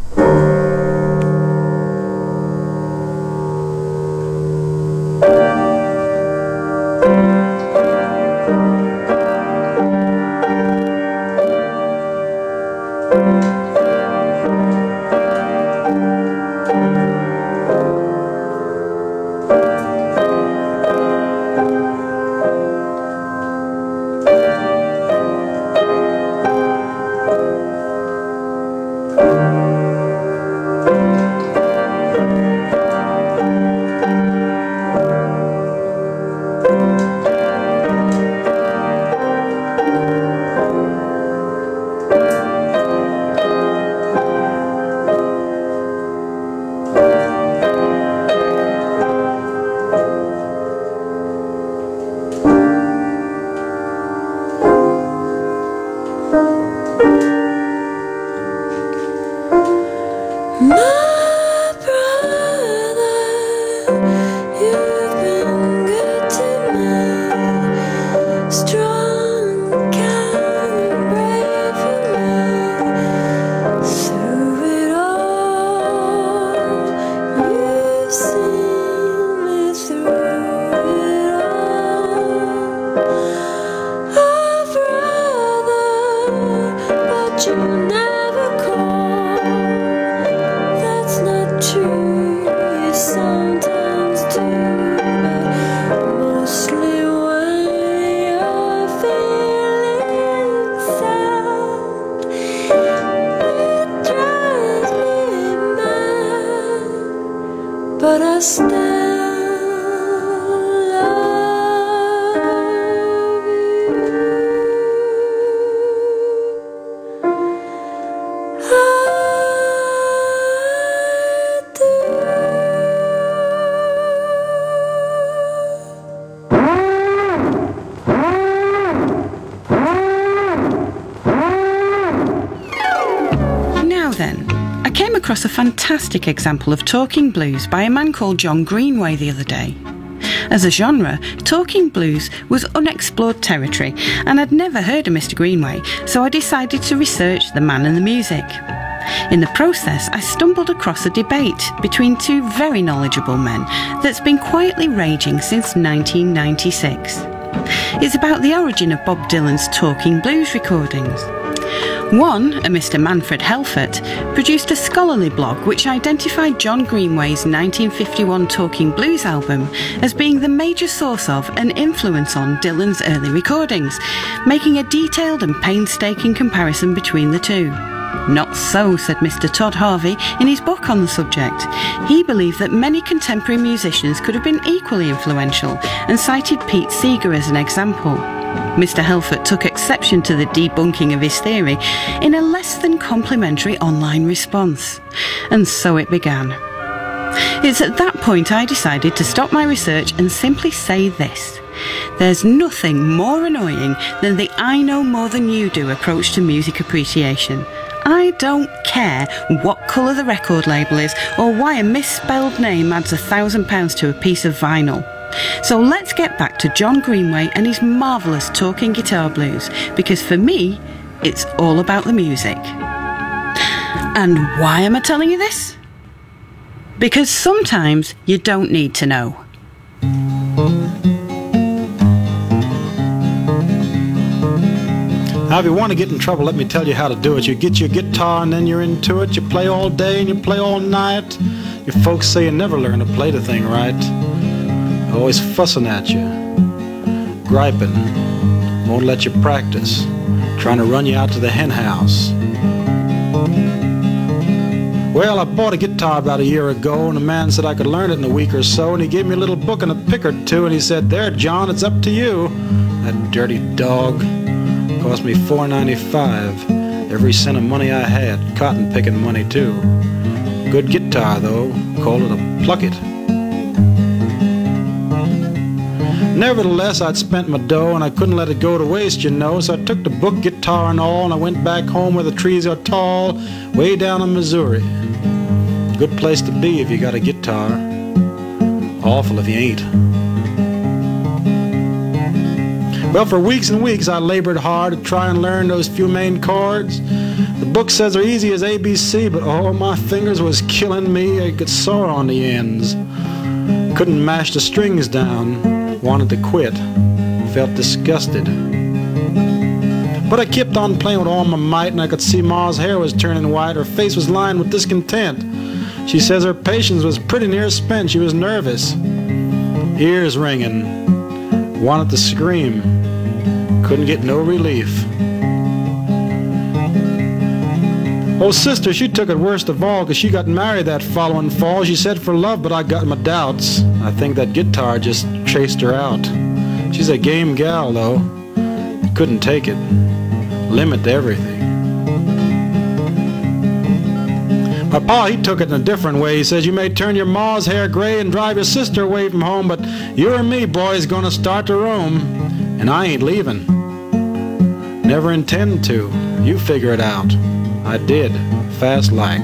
H: But I still
T: across a fantastic example of talking blues by a man called John Greenway the other day. As a genre, talking blues was unexplored territory, and I'd never heard of Mister Greenway, so I decided to research the man and the music. In the process, I stumbled across a debate between two very knowledgeable men that's been quietly raging since nineteen ninety-six. It's about the origin of Bob Dylan's talking blues recordings. One, a Mister Manfred Helfert, produced a scholarly blog which identified John Greenway's nineteen fifty-one Talking Blues album as being the major source of and influence on Dylan's early recordings, making a detailed and painstaking comparison between the two. Not so, said Mister Todd Harvey in his book on the subject. He believed that many contemporary musicians could have been equally influential and cited Pete Seeger as an example. Mister Helfert took exception to the debunking of his theory in a less than complimentary online response. And so it began. It's at that point I decided to stop my research and simply say this. There's nothing more annoying than the I know more than you do approach to music appreciation. I don't care what colour the record label is or why a misspelled name adds a thousand pounds to a piece of vinyl. So let's get back to John Greenway and his marvellous talking guitar blues, because for me, it's all about the music. And why am I telling you this? Because sometimes you don't need to know.
U: Now, if you want to get in trouble, let me tell you how to do it. You get your guitar and then you're into it. You play all day and you play all night. Your folks say you never learn to play the thing right. Always fussing at you, griping, won't let you practice, trying to run you out to the hen house. Well, I bought a guitar about a year ago, and a man said I could learn it in a week or so, and he gave me a little book and a pick or two, and he said, "There, John, it's up to you." That dirty dog cost me four ninety-five, every cent of money I had, cotton picking money too. Good guitar though, called it a Pluckett. Nevertheless, I'd spent my dough and I couldn't let it go to waste, you know, so I took the book, guitar and all, and I went back home where the trees are tall, way down in Missouri. Good place to be if you got a guitar. Awful if you ain't. Well, for weeks and weeks I labored hard to try and learn those few main chords. The book says they're easy as A B C, but oh, my fingers was killing me. I got sore on the ends. Couldn't mash the strings down. Wanted to quit. Felt disgusted. But I kept on playing with all my might, and I could see Ma's hair was turning white. Her face was lined with discontent. She says her patience was pretty near spent. She was nervous. Ears ringing. Wanted to scream. Couldn't get no relief. Oh, sister, she took it worst of all, 'cause she got married that following fall. She said for love, but I got my doubts. I think that guitar just chased her out. She's a game gal, though. Couldn't take it. Limit to everything. My pa, he took it in a different way. He says, you may turn your ma's hair gray and drive your sister away from home, but you and me, boys, gonna start to roam, and I ain't leaving. Never intend to. You figure it out. I did, fast like.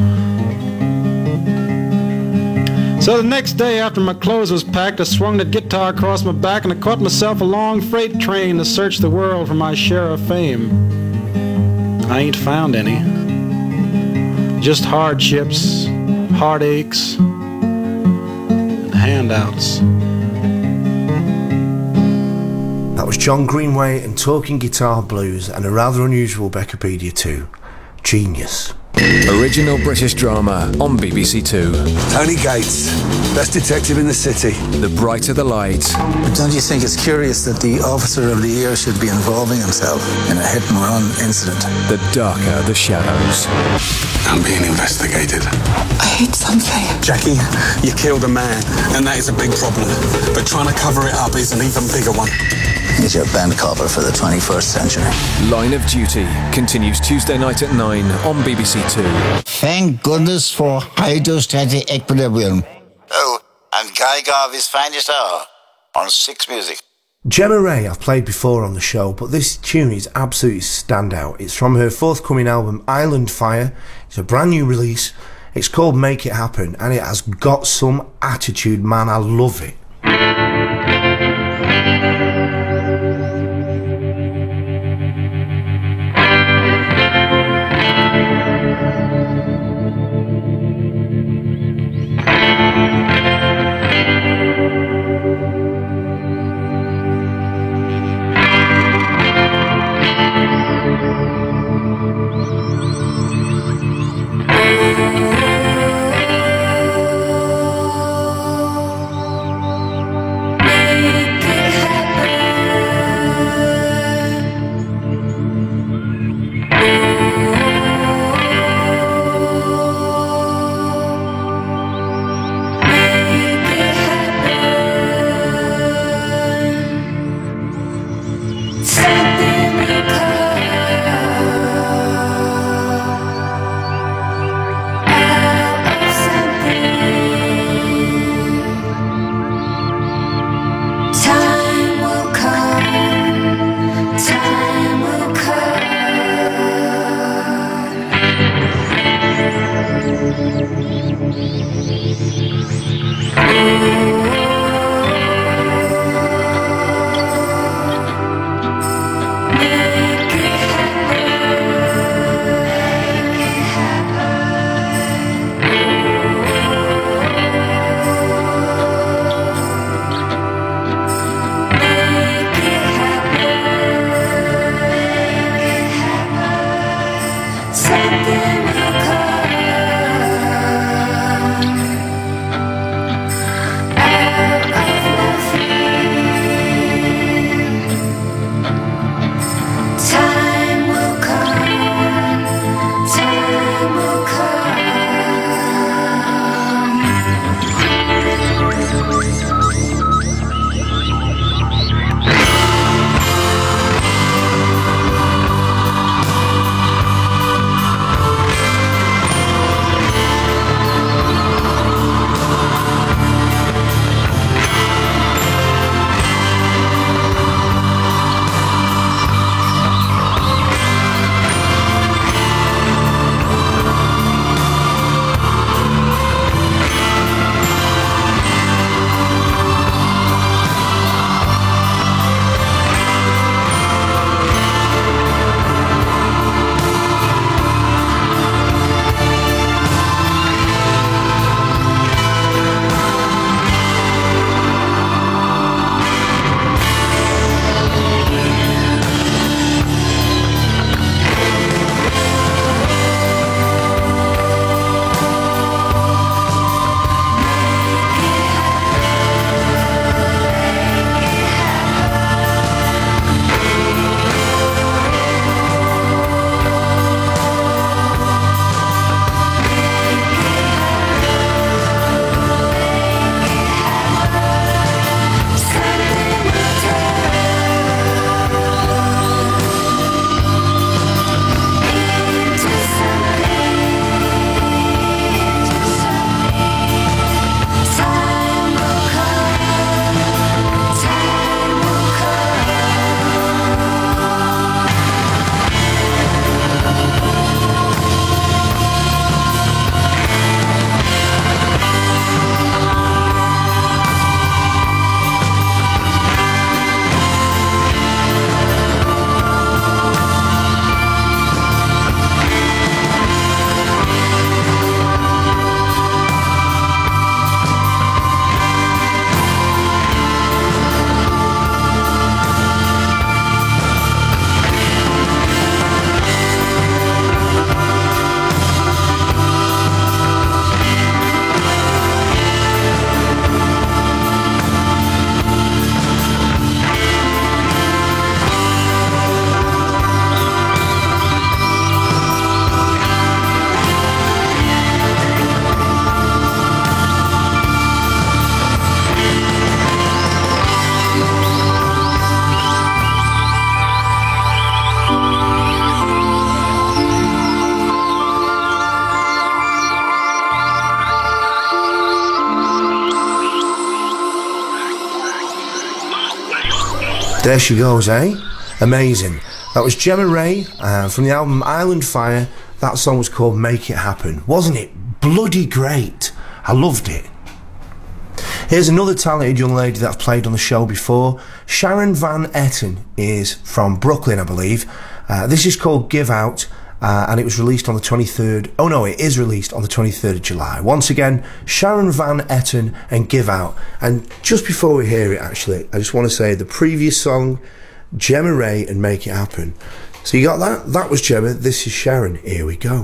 U: So the next day after my clothes was packed, I swung the guitar across my back and I caught myself a long freight train to search the world for my share of fame. I ain't found any. Just hardships, heartaches, and handouts.
G: That was John Greenway and Talking Guitar Blues, and a rather unusual Beckopedia too. Genius.
O: Original British drama on B B C Two.
P: Tony Gates, best detective in the city.
O: The brighter the light.
Q: But don't you think it's curious that the officer of the year should be involving himself in a hit and run incident?
O: The darker the shadows.
P: I'm being investigated.
E: I hate something.
P: Jackie, you killed a man, and that is a big problem. But trying to cover it up is an even bigger one.
Q: He's your band copper for the twenty-first century.
O: Line of Duty continues Tuesday night at nine on B B C Two.
C: Thank goodness for hydrostatic equilibrium.
D: Oh, and Guy Garvey's finest hour on Six Music.
G: Gemma Ray I've played before on the show, but this tune is absolutely standout. It's from her forthcoming album Island Fire. It's a brand new release. It's called Make It Happen, and it has got some attitude, man. I love it. There she goes, eh? Amazing. That was Gemma Ray uh, from the album Island Fire. That song was called Make It Happen. Wasn't it bloody great? I loved it. Here's another talented young lady that I've played on the show before. Sharon Van Etten is from Brooklyn, I believe. Uh, this is called Give Out, uh, and it was released on the twenty-third. Oh no, it is released on the twenty-third of July. Once again, Sharon Van Etten and Give Out. And just before we hear it, actually, I just want to say the previous song, Gemma Ray and Make It Happen. So you got that? That was Gemma. This is Sharon. Here we go.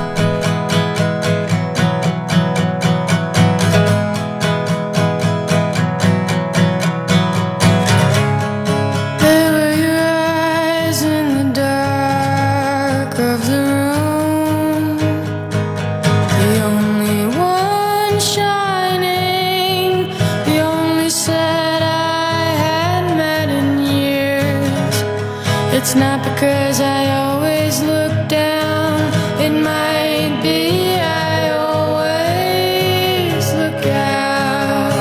S: It's not because I always look down. It might be I always look out.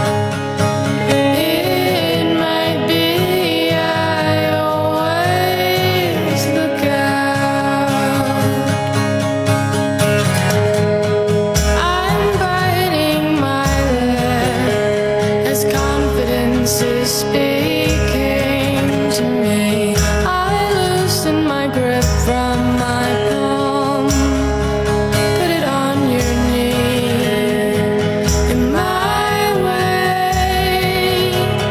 S: It might be I always look out. I'm biting my lip as confidence is speaking to me. My grip from my palm, put it on your knee. In my way,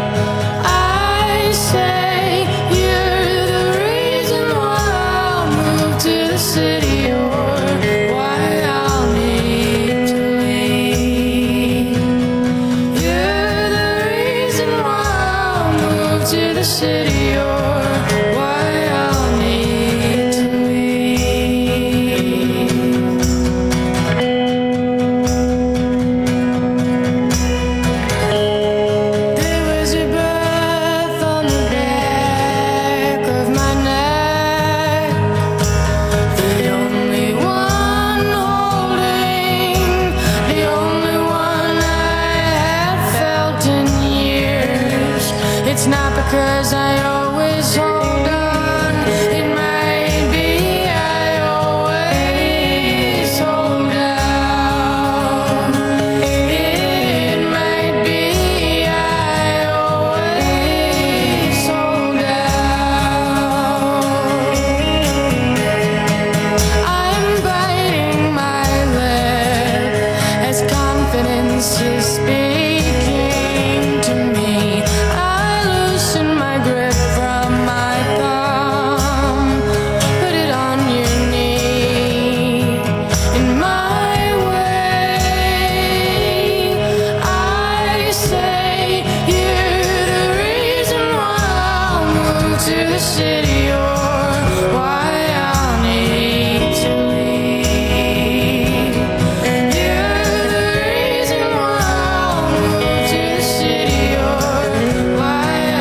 S: I say you're the reason why I'll move to the city or why I'll need to leave. You're the reason why I'll move to the city or why it's not because I always hold on. It might be I always hold out. It might be I always hold out. I'm biting my lip as confidence is speaking to me. My grip from my palm, put it on your knee. In my way, I say you're the reason why I'll move to the city or why I'll need to leave. You're the reason why I'll move to the city or why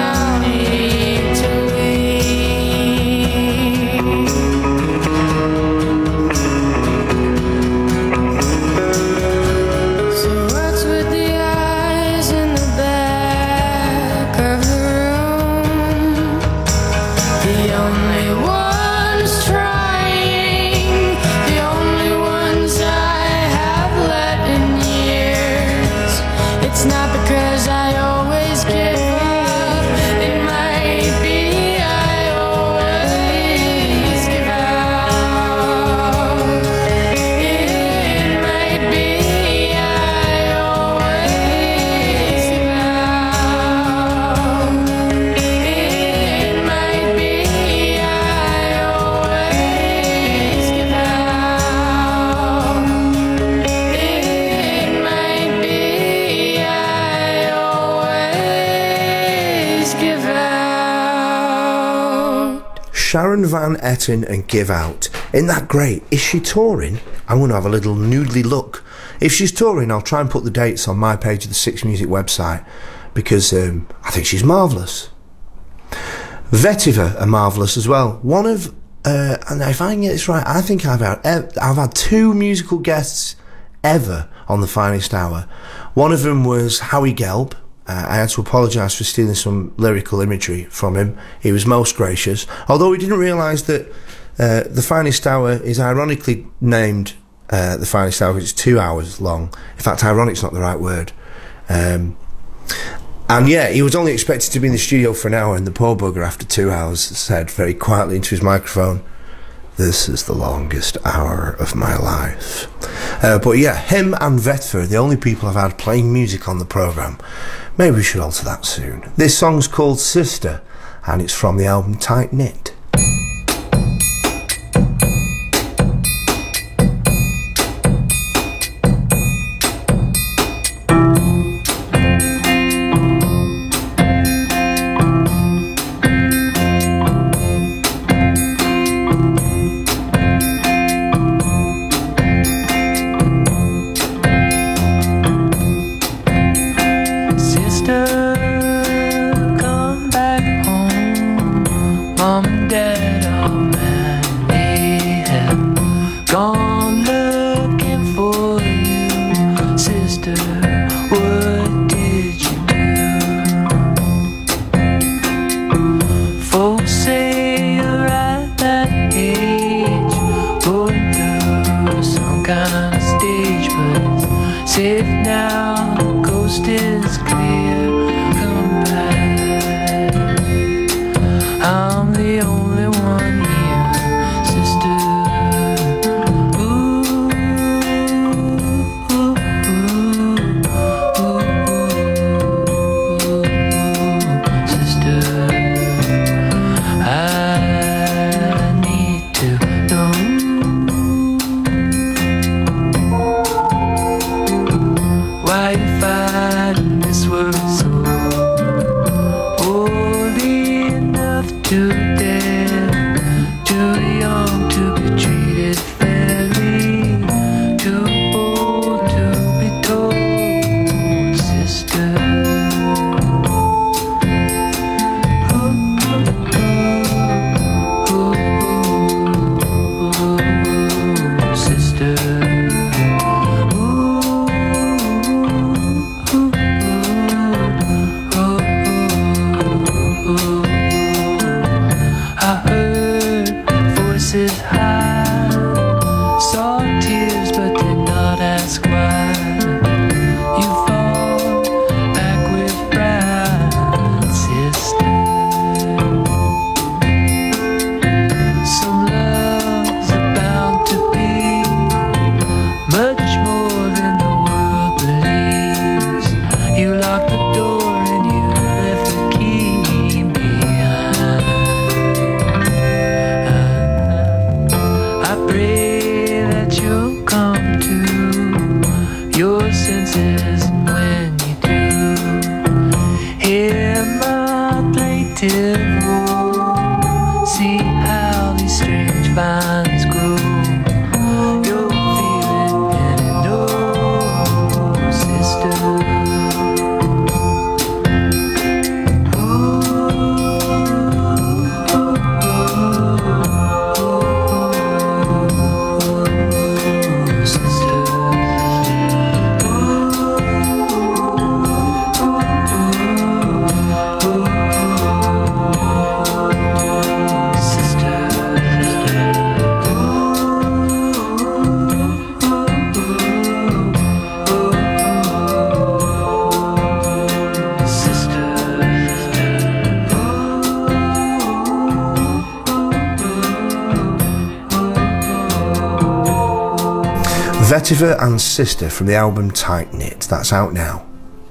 S: it's not because I always give up. It might be I always give out. It might be I always give out. It might be I always give out. It might be give out.
G: Sharon Van Etten and Give Out. Isn't that great? Is she touring? I'm going to have a little noodly look. If she's touring, I'll try and put the dates on my page of the Six Music website because um, I think she's marvellous. Vetiver are marvellous as well. One of, uh, and if I can get this right, I think I've had, I've had two musical guests ever on the Finest Hour. One of them was Howie Gelb, Uh, I had to apologise for stealing some lyrical imagery from him. He was most gracious, although he didn't realise that uh, The Finest Hour is ironically named uh, The Finest Hour because it's two hours long. In fact, ironic's not the right word. Um, and yeah, he was only expected to be in the studio for an hour, and the poor bugger, after two hours, said very quietly into his microphone, "This is the longest hour of my life." Uh, but yeah, him and Vetva are the only people I've had playing music on the programme. Maybe we should alter that soon. This song's called Sister, and it's from the album Tight Knit. Vetiver and Sister from the album Tight Knit. That's out now.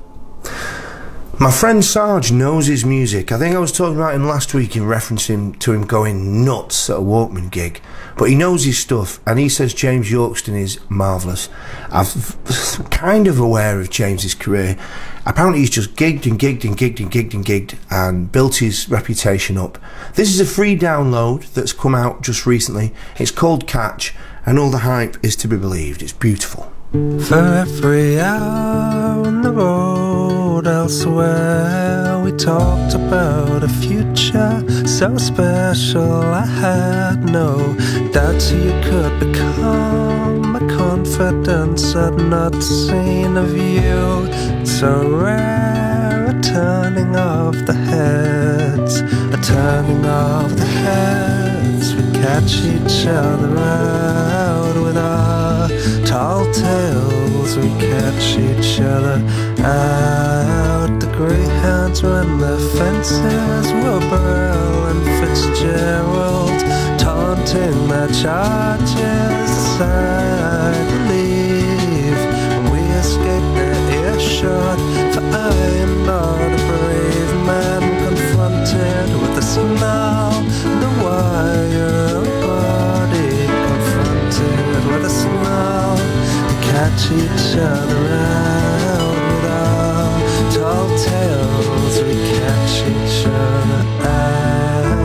G: My friend Sarge knows his music. I think I was talking about him last week in referencing to him going nuts at a Walkman gig. But he knows his stuff, and he says James Yorkston is marvellous. I'm kind of aware of James's career. Apparently he's just gigged and gigged and gigged and gigged and gigged and built his reputation up. This is a free download that's come out just recently. It's called Catch, and all the hype is to be believed. It's beautiful.
E: For every hour on the road elsewhere, we talked about a future so special. I had no doubts you could become. A confidence I'd not seen of you, so rare, a turning of the heads, a turning of the heads. We catch each other out with our tall tales, we catch each other out. The greyhounds when the fences were Burrell and Fitzgerald, taunting their charges aside to leave. We escaped their earshot, for I am not a brave man, confronted with the smell and the wire body, confronted with the smell. We catch each other out with our tall tales, we catch each other out.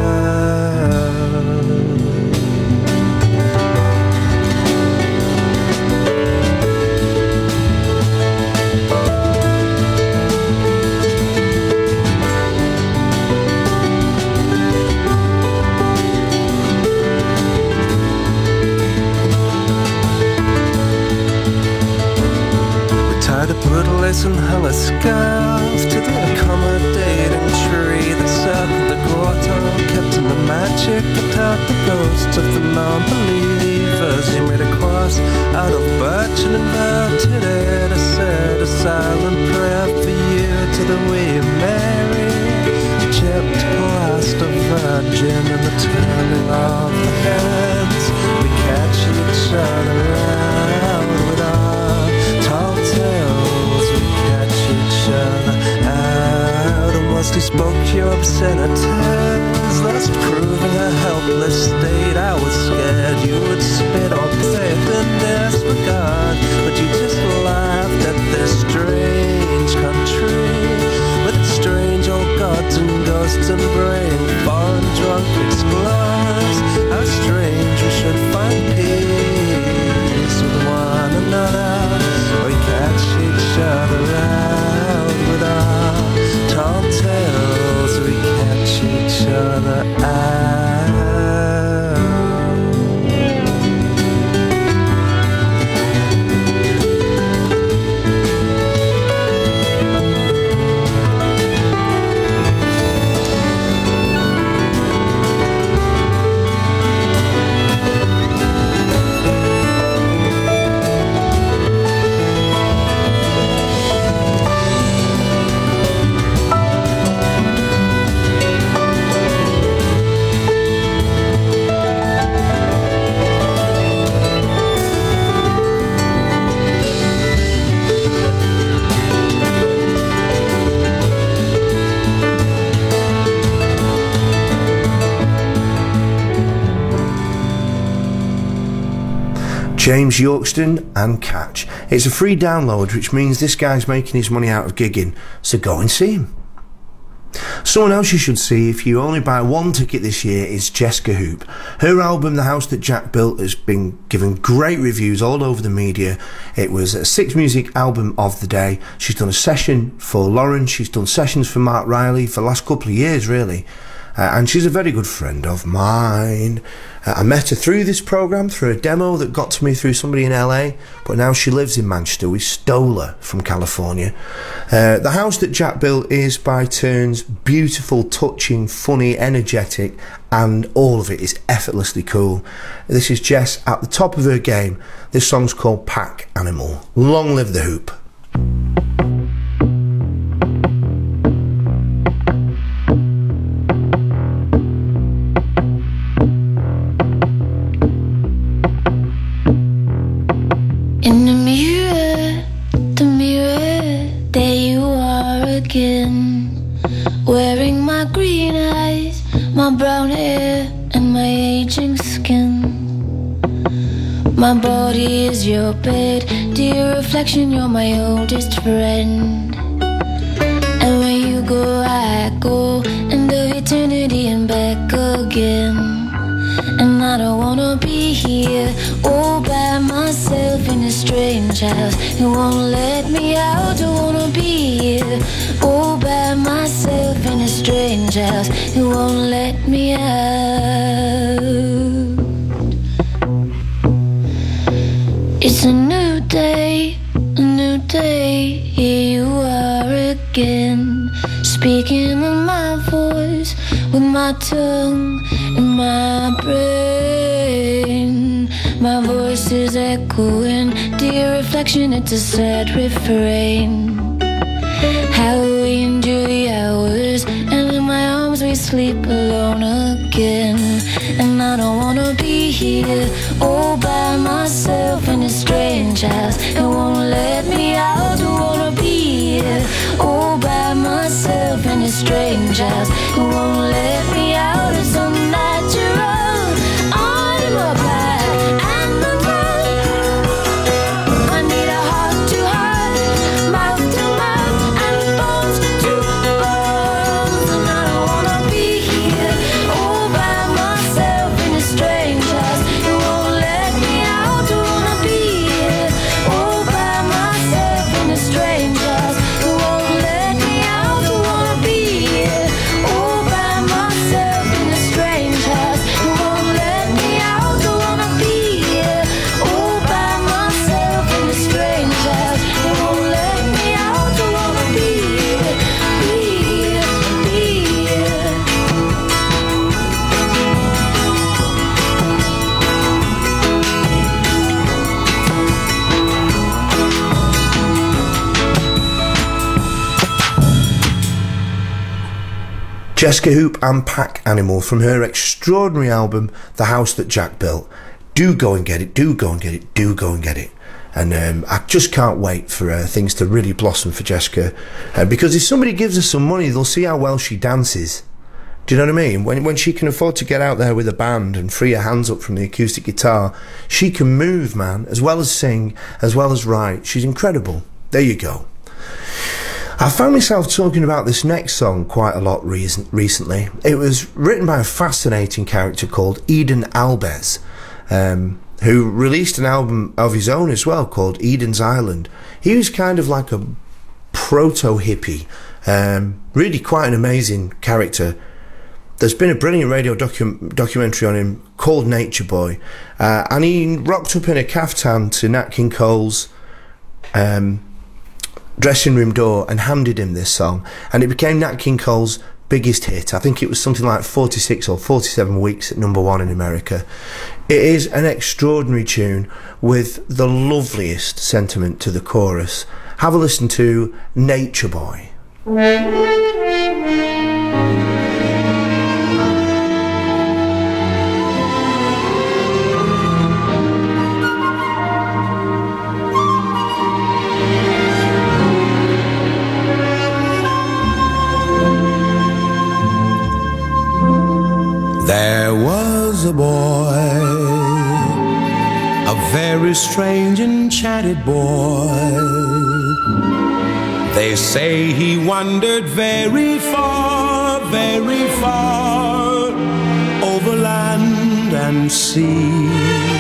E: Tied a brutalist and hung a scarf to the accommodating tree that circled the grotto, kept in the magic, kept out the ghosts of the non-believers. You made a cross out of birch and inverted it. I said a silent prayer for you to the wee Mary, chipped glass, a virgin, and the turning of the heads. We catch each other out with our tall tales, we catch each other out. And whilst he spoke your obscenities, thus proving a helpless state, I was scared you would spit on faith and disregard, but you just laughed at this strange country with its strange old gods and ghosts and brain foreign drunk explorers. How strange we should find peace with one another. We catch each other out with our tall tales, we catch each other out. James Yorkston and Catch. It's a free download, which means this guy's making his money out of gigging, so go and see him. Someone else you should see if you only buy one ticket this year is Jessica Hoop. Her album The House That Jack Built has been given great reviews all over the media. It was a Six Music album of the day. She's done a session for Lauren, she's done sessions for Mark Riley for the last couple of years really. Uh, and she's a very good friend of mine. Uh, I met her through this programme, through a demo that got to me through somebody in L A, but now she lives in Manchester. We stole her from California. Uh, the House That Jack Built is by turns beautiful, touching, funny, energetic, and all of it is effortlessly cool. This is Jess at the top of her game. This song's called Pack Animal. Long live the hoop.
S: In the mirror, the mirror, there you are again, wearing my green eyes, my brown hair, and my aging skin. My body is your bed, dear reflection, you're my oldest friend. And when you go, I go, into eternity and back again. And I don't wanna be here all by myself in a strange house. You won't let me out. Don't wanna be here all by myself in a strange house. You won't let me out. It's a new day, a new day. Here you are again, speaking in my voice with my tongue and my brain. My voice is echoing, dear reflection, it's a sad refrain. How we endure the hours, and in my arms we sleep alone again. And I don't wanna be here all by myself in a strange house. It won't let me out. Don't wanna be here all by myself in a strange house. It won't let me out. It's unnatural. I'm a black animal. I need a heart to heart, mouth to mouth, and bones to bones. And I don't wanna be here all by myself in a strange house. It won't let me out. Don't wanna be here all by myself in a strange house. It won't let me out. Don't wanna be here all by myself in a strange house. It won't let me out. Don't wanna be here all by myself in a strange house. It won't let me out. Don't wanna be here, be here, be here.
G: Jessica Hoop and Pack Animal from her extraordinary album The House That Jack Built. Do go and get it, do go and get it, do go and get it. And um, I just can't wait for uh, things to really blossom for Jessica, uh, because if somebody gives her some money, they'll see how well she dances. Do you know what I mean? When, when she can afford to get out there with a band and free her hands up from the acoustic guitar, she can move, man, as well as sing, as well as write. She's incredible. There you go. I found myself talking about this next song quite a lot recent, recently. It was written by a fascinating character called Eden Albez, um, who released an album of his own as well called Eden's Island. He was kind of like a proto-hippie, um, really quite an amazing character. There's been a brilliant radio docu- documentary on him called Nature Boy, uh, and he rocked up in a caftan to Nat King Cole's um, dressing room door and handed him this song, and it became Nat King Cole's biggest hit. I think it was something like forty-six or forty-seven weeks at number one in America. It is an extraordinary tune with the loveliest sentiment to the chorus. Have a listen to Nature Boy.
A: There was a boy, a very strange enchanted boy. They say he wandered very far, very far, over land and sea.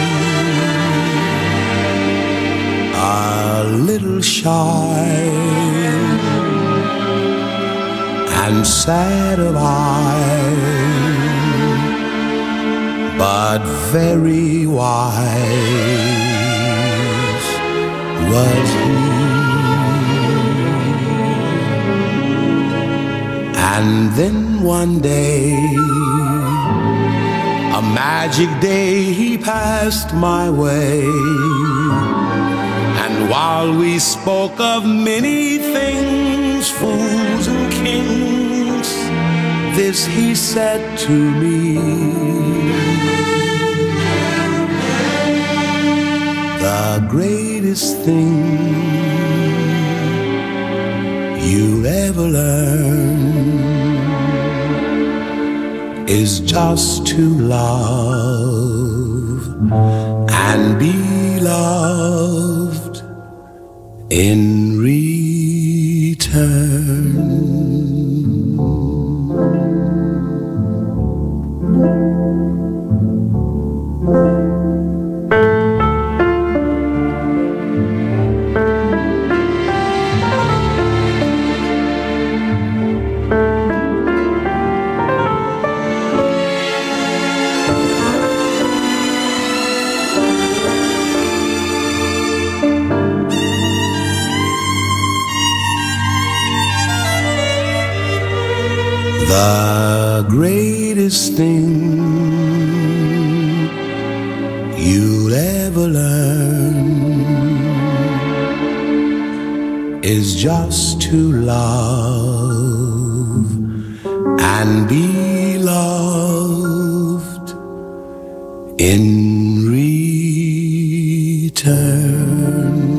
A: A little shy and sad of eye, but very wise was he. And then one day, a magic day, he passed my way. And while we spoke of many things, fools and kings, this he said to me: the greatest thing you'll ever learn is just to love and be loved in return. The greatest thing you'll ever learn is just to love and be loved in return.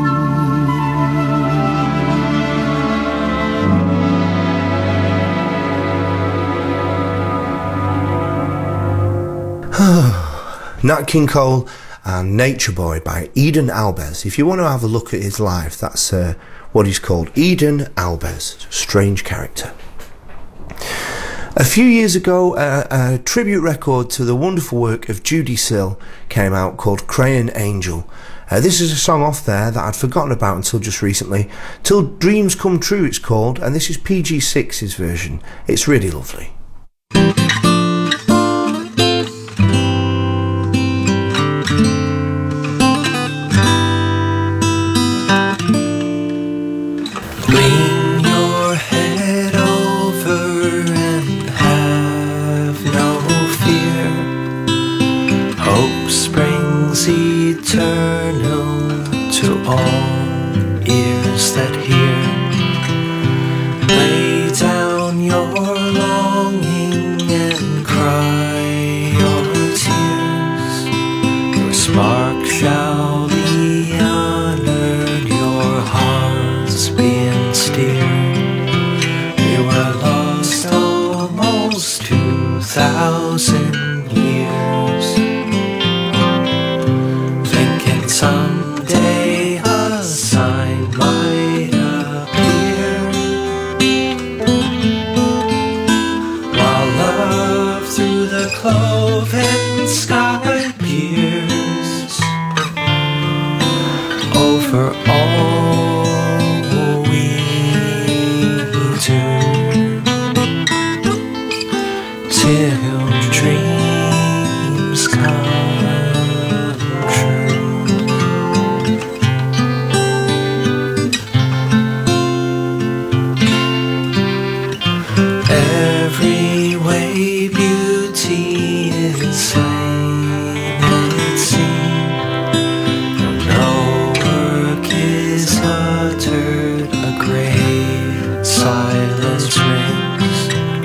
G: Nat King Cole and Nature Boy by Eden Albers. If you want to have a look at his life, that's uh, what he's called, Eden Albers. Strange character. A few years ago, uh, a tribute record to the wonderful work of Judy Sill came out called Crayon Angel. Uh, this is a song off there that I'd forgotten about until just recently. Till Dreams Come True it's called, and this is P G six's version. It's really lovely.
F: Eternal to all ears that hear. Lay down your longing and cry your tears. Your spark shall be honored, your hearts being steered. We were lost almost two thousand years. Someday a sign might appear, while love through the cloven sky peers over all we do, till dreams come. Every way beauty is slain and seen, no work is uttered, a great silence rings.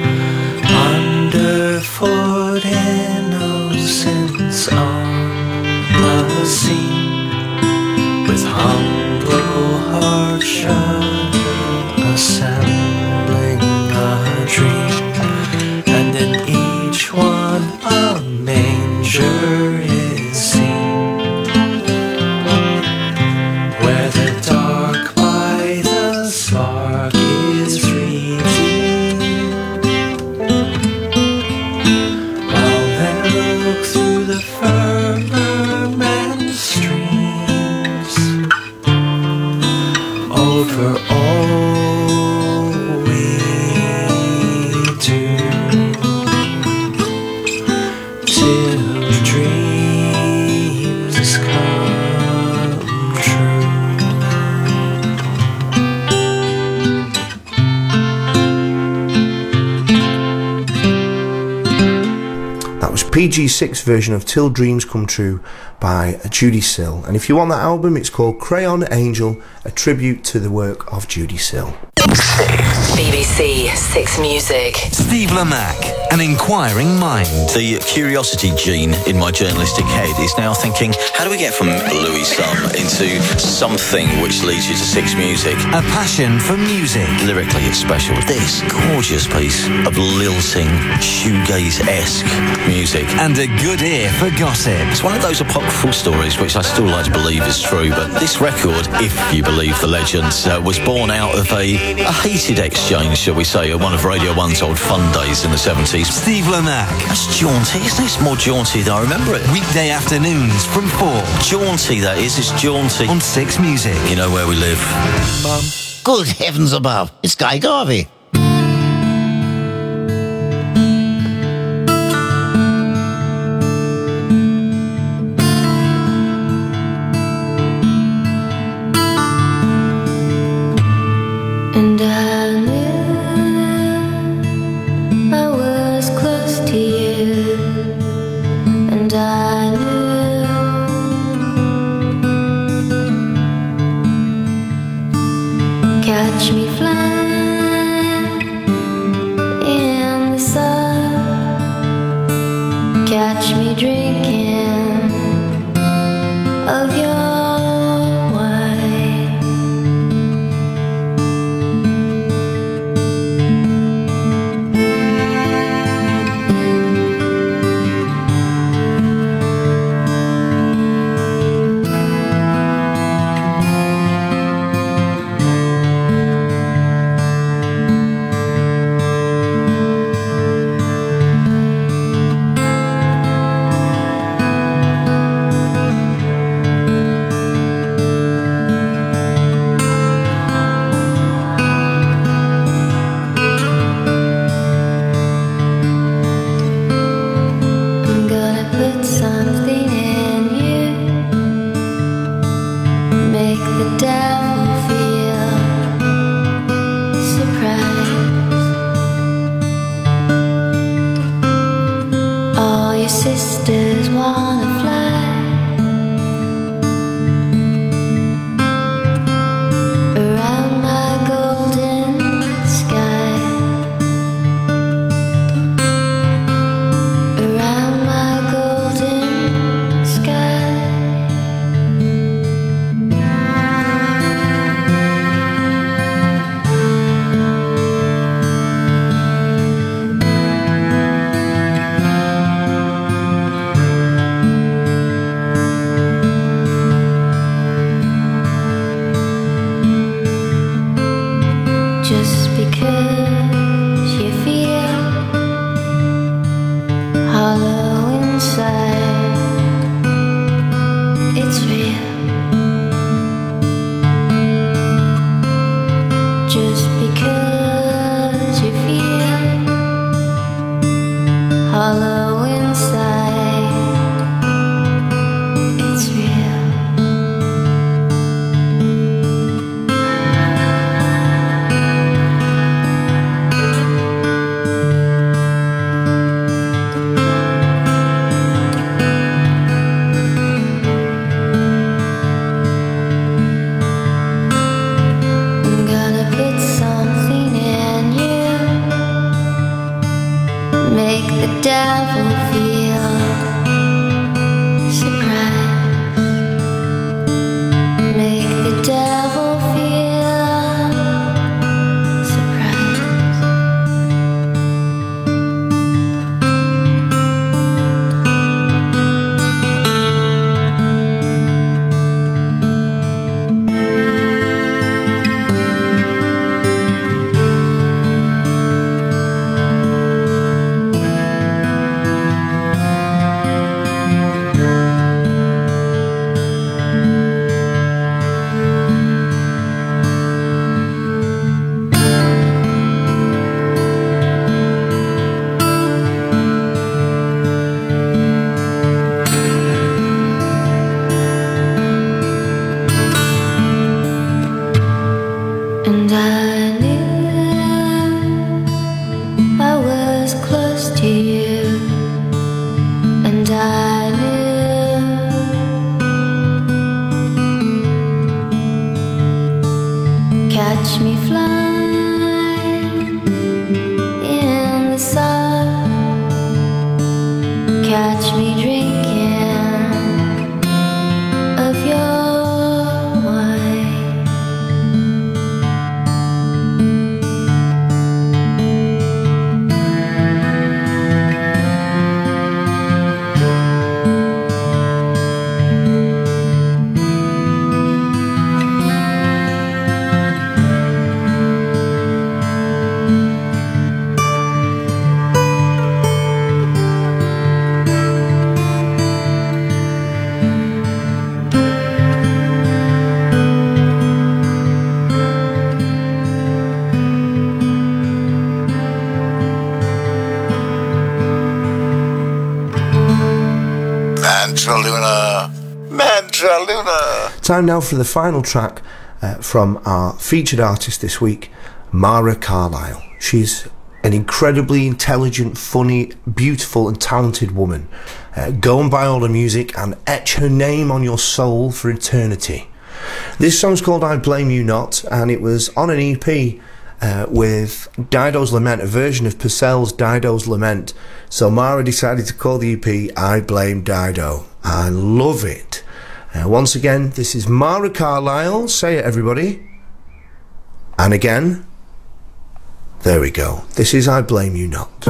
F: Underfoot innocence on the scene, with humble heart shudder assembling a dream, and in each one a manger is seen, where the dark by the spark is revealed, while they look through the firmament streams over all
G: P G six version of Till Dreams Come True by Judy Sill. And if you want that album, it's called Crayon Angel, a tribute to the work of Judy Sill.
R: B B C Six Music.
I: Steve Lamacq, an inquiring mind.
V: The curiosity gene in my journalistic head is now thinking, how do we get from Louis Son into something which leads you to Six Music?
I: A passion for music.
V: Lyrically, it's special. This gorgeous piece of lilting, shoegaze-esque music.
I: And a good ear for gossip.
V: It's one of those apocryphal stories which I still like to believe is true, but this record, if you believe the legends, uh, was born out of a, a heated exchange, shall we say, at one of Radio one's old fun days in the seventies.
I: Steve Lamacq.
V: That's jaunty, isn't it? It's more jaunty than I remember it.
I: Weekday afternoons from four.
V: Jaunty, that is. It's jaunty.
I: On Six Music.
V: You know where we live.
C: Mum. Good heavens above. It's Guy Garvey.
S: And I knew Catch me flying in the sun. Catch me drinking of your wine. I'm gonna put something in you, make the devil feel surprised. All your sisters wanna fly around my golden sky, around my golden sky. Just because you feel hollow inside, it's real. Just because you feel hollow inside, it's real. I'm gonna put something in you, make the devil feel surprised, make the devil feel surprised. And I knew I was close to you, and I knew catch me flying in the sun, catch me drinking of your wine.
D: Mantraluna. Mantraluna.
G: Time now for the final track uh, from our featured artist this week, Mara Carlyle. She's an incredibly intelligent, funny, beautiful and talented woman. Uh, go and buy all her music and etch her name on your soul for eternity. This song's called I Blame You Not, and it was on an E P uh, with Dido's Lament, a version of Purcell's Dido's Lament. So Mara decided to call the E P I Blame Dido. I love it. Uh, once again, this is Mara Carlisle. Say it, everybody. And again, there we go. This is I Blame You Not.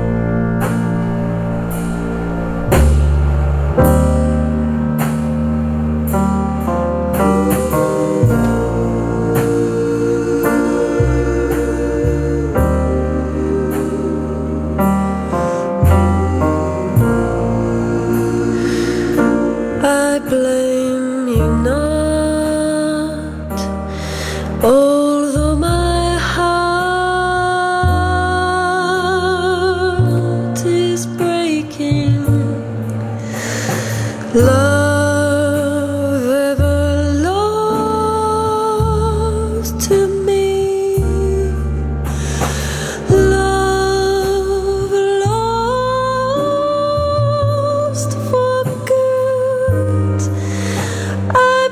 H: I blame you not, although my heart is breaking. Love ever lost to me, love lost for good. I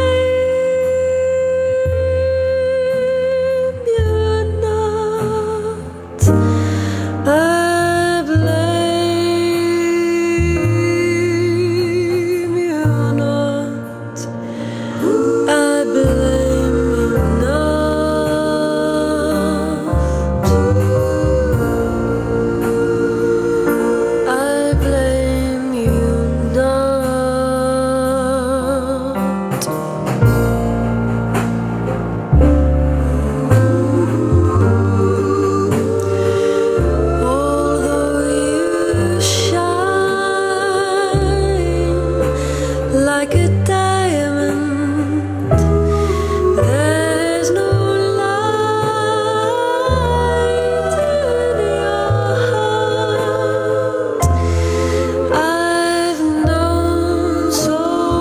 H: blame you not. I blame you not. I blame you not. I blame you not. Although you shine like a diamond, there's no light in your heart. I've known so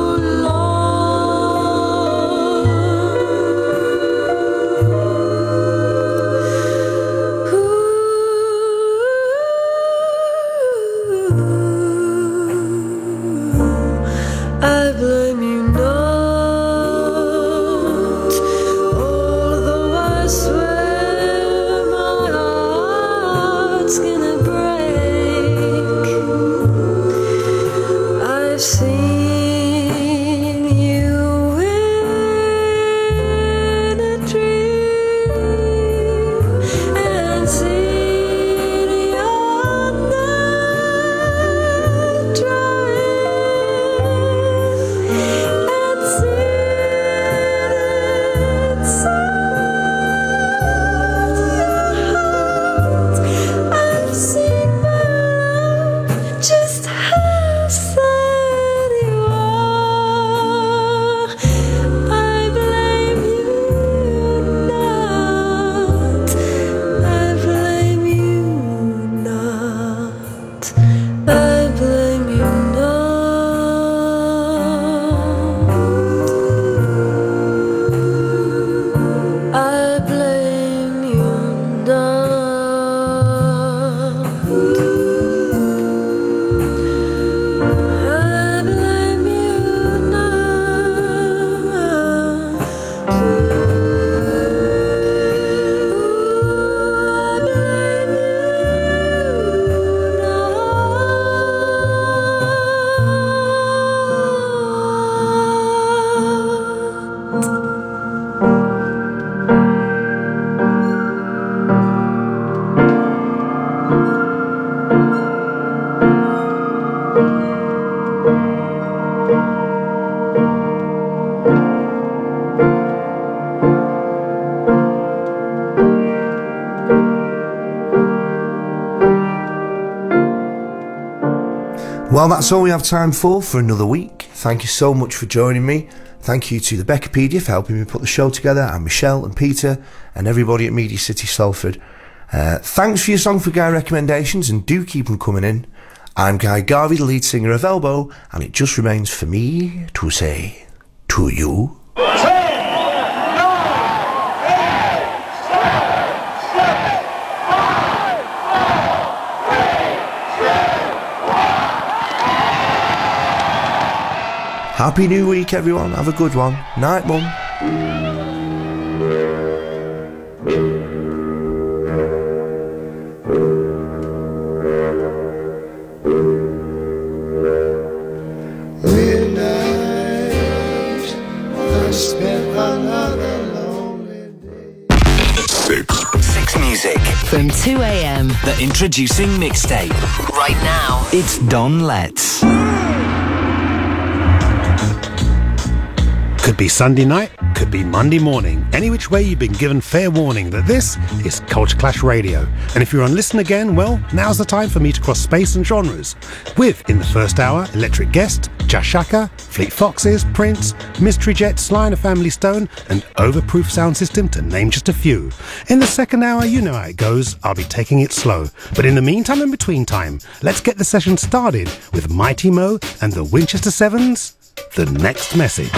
H: long. I blame you not, although I swear my heart's gonna break. I've seen you in a dream and seen your night drawing and seen inside your heart. I've seen my love, just how sad you are. I blame you not. I blame you not. I blame you not. I blame you not. I blame you not.
G: Well, that's all we have time for for another week. Thank you so much for joining me. Thank you to the Beccapedia for helping me put the show together, and Michelle and Peter and everybody at Media City Salford. Uh, thanks for your Song for Guy recommendations, and do keep them coming in. I'm Guy Garvey, the lead singer of Elbow, and it just remains for me to say to you... Happy New Week, everyone. Have a good one. Night, Mum.
B: Six Music.
R: From two a.m.
B: The introducing mixtape.
R: right now.
B: It's Don Letts.
J: Could be Sunday night, could be Monday morning. Any which way, you've been given fair warning that this is Culture Clash Radio. And if you're on Listen Again, well, now's the time for me to cross space and genres. With, in the first hour, Electric Guest, Jashaka, Fleet Foxes, Prince, Mystery Jet, Sly and the Family Stone, and Overproof Sound System, to name just a few. In the second hour, you know how it goes. I'll be taking it slow. But in the meantime and between time, let's get the session started with Mighty Mo and the Winchester Sevens. The Next Message.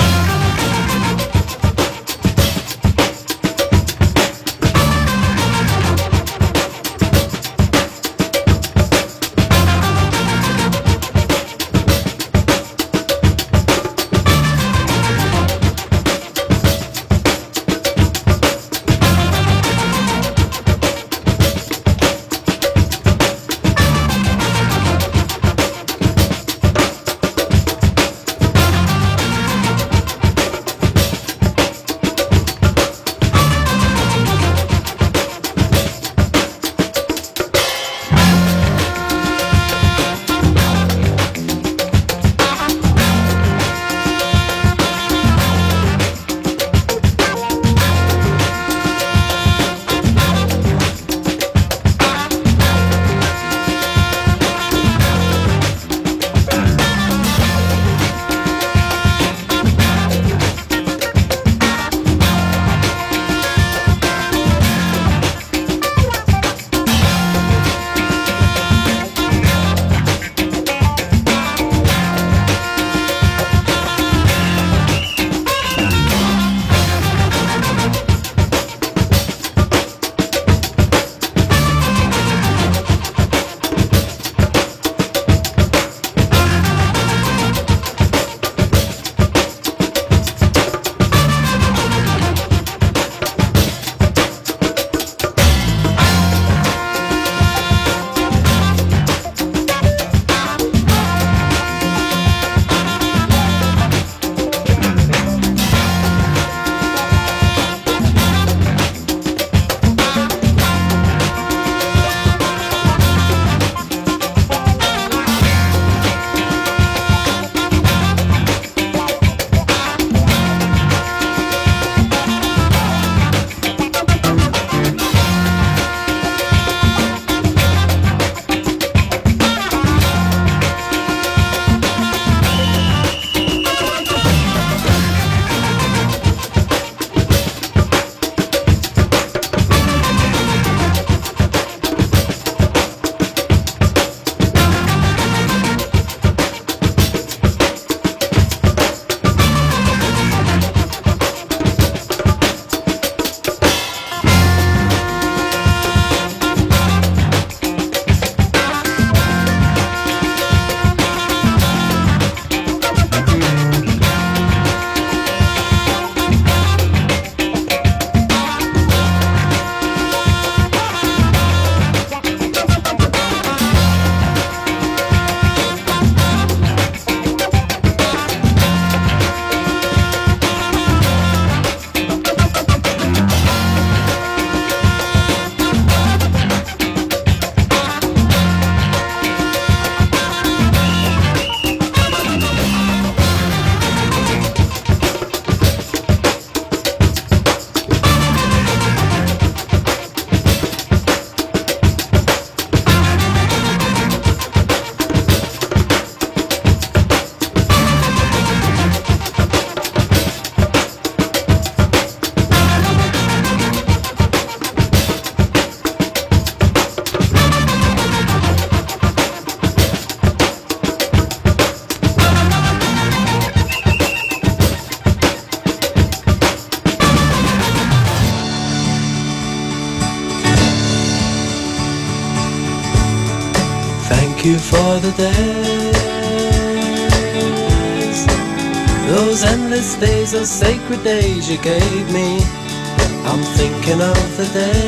A: Thank you for the days
E: Those endless days, those sacred days you gave me, I'm thinking of the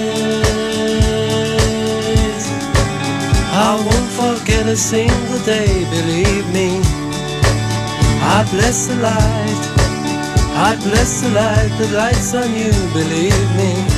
E: days. I won't forget a single day, believe me. I bless the light, I bless the light that lights on you, believe me.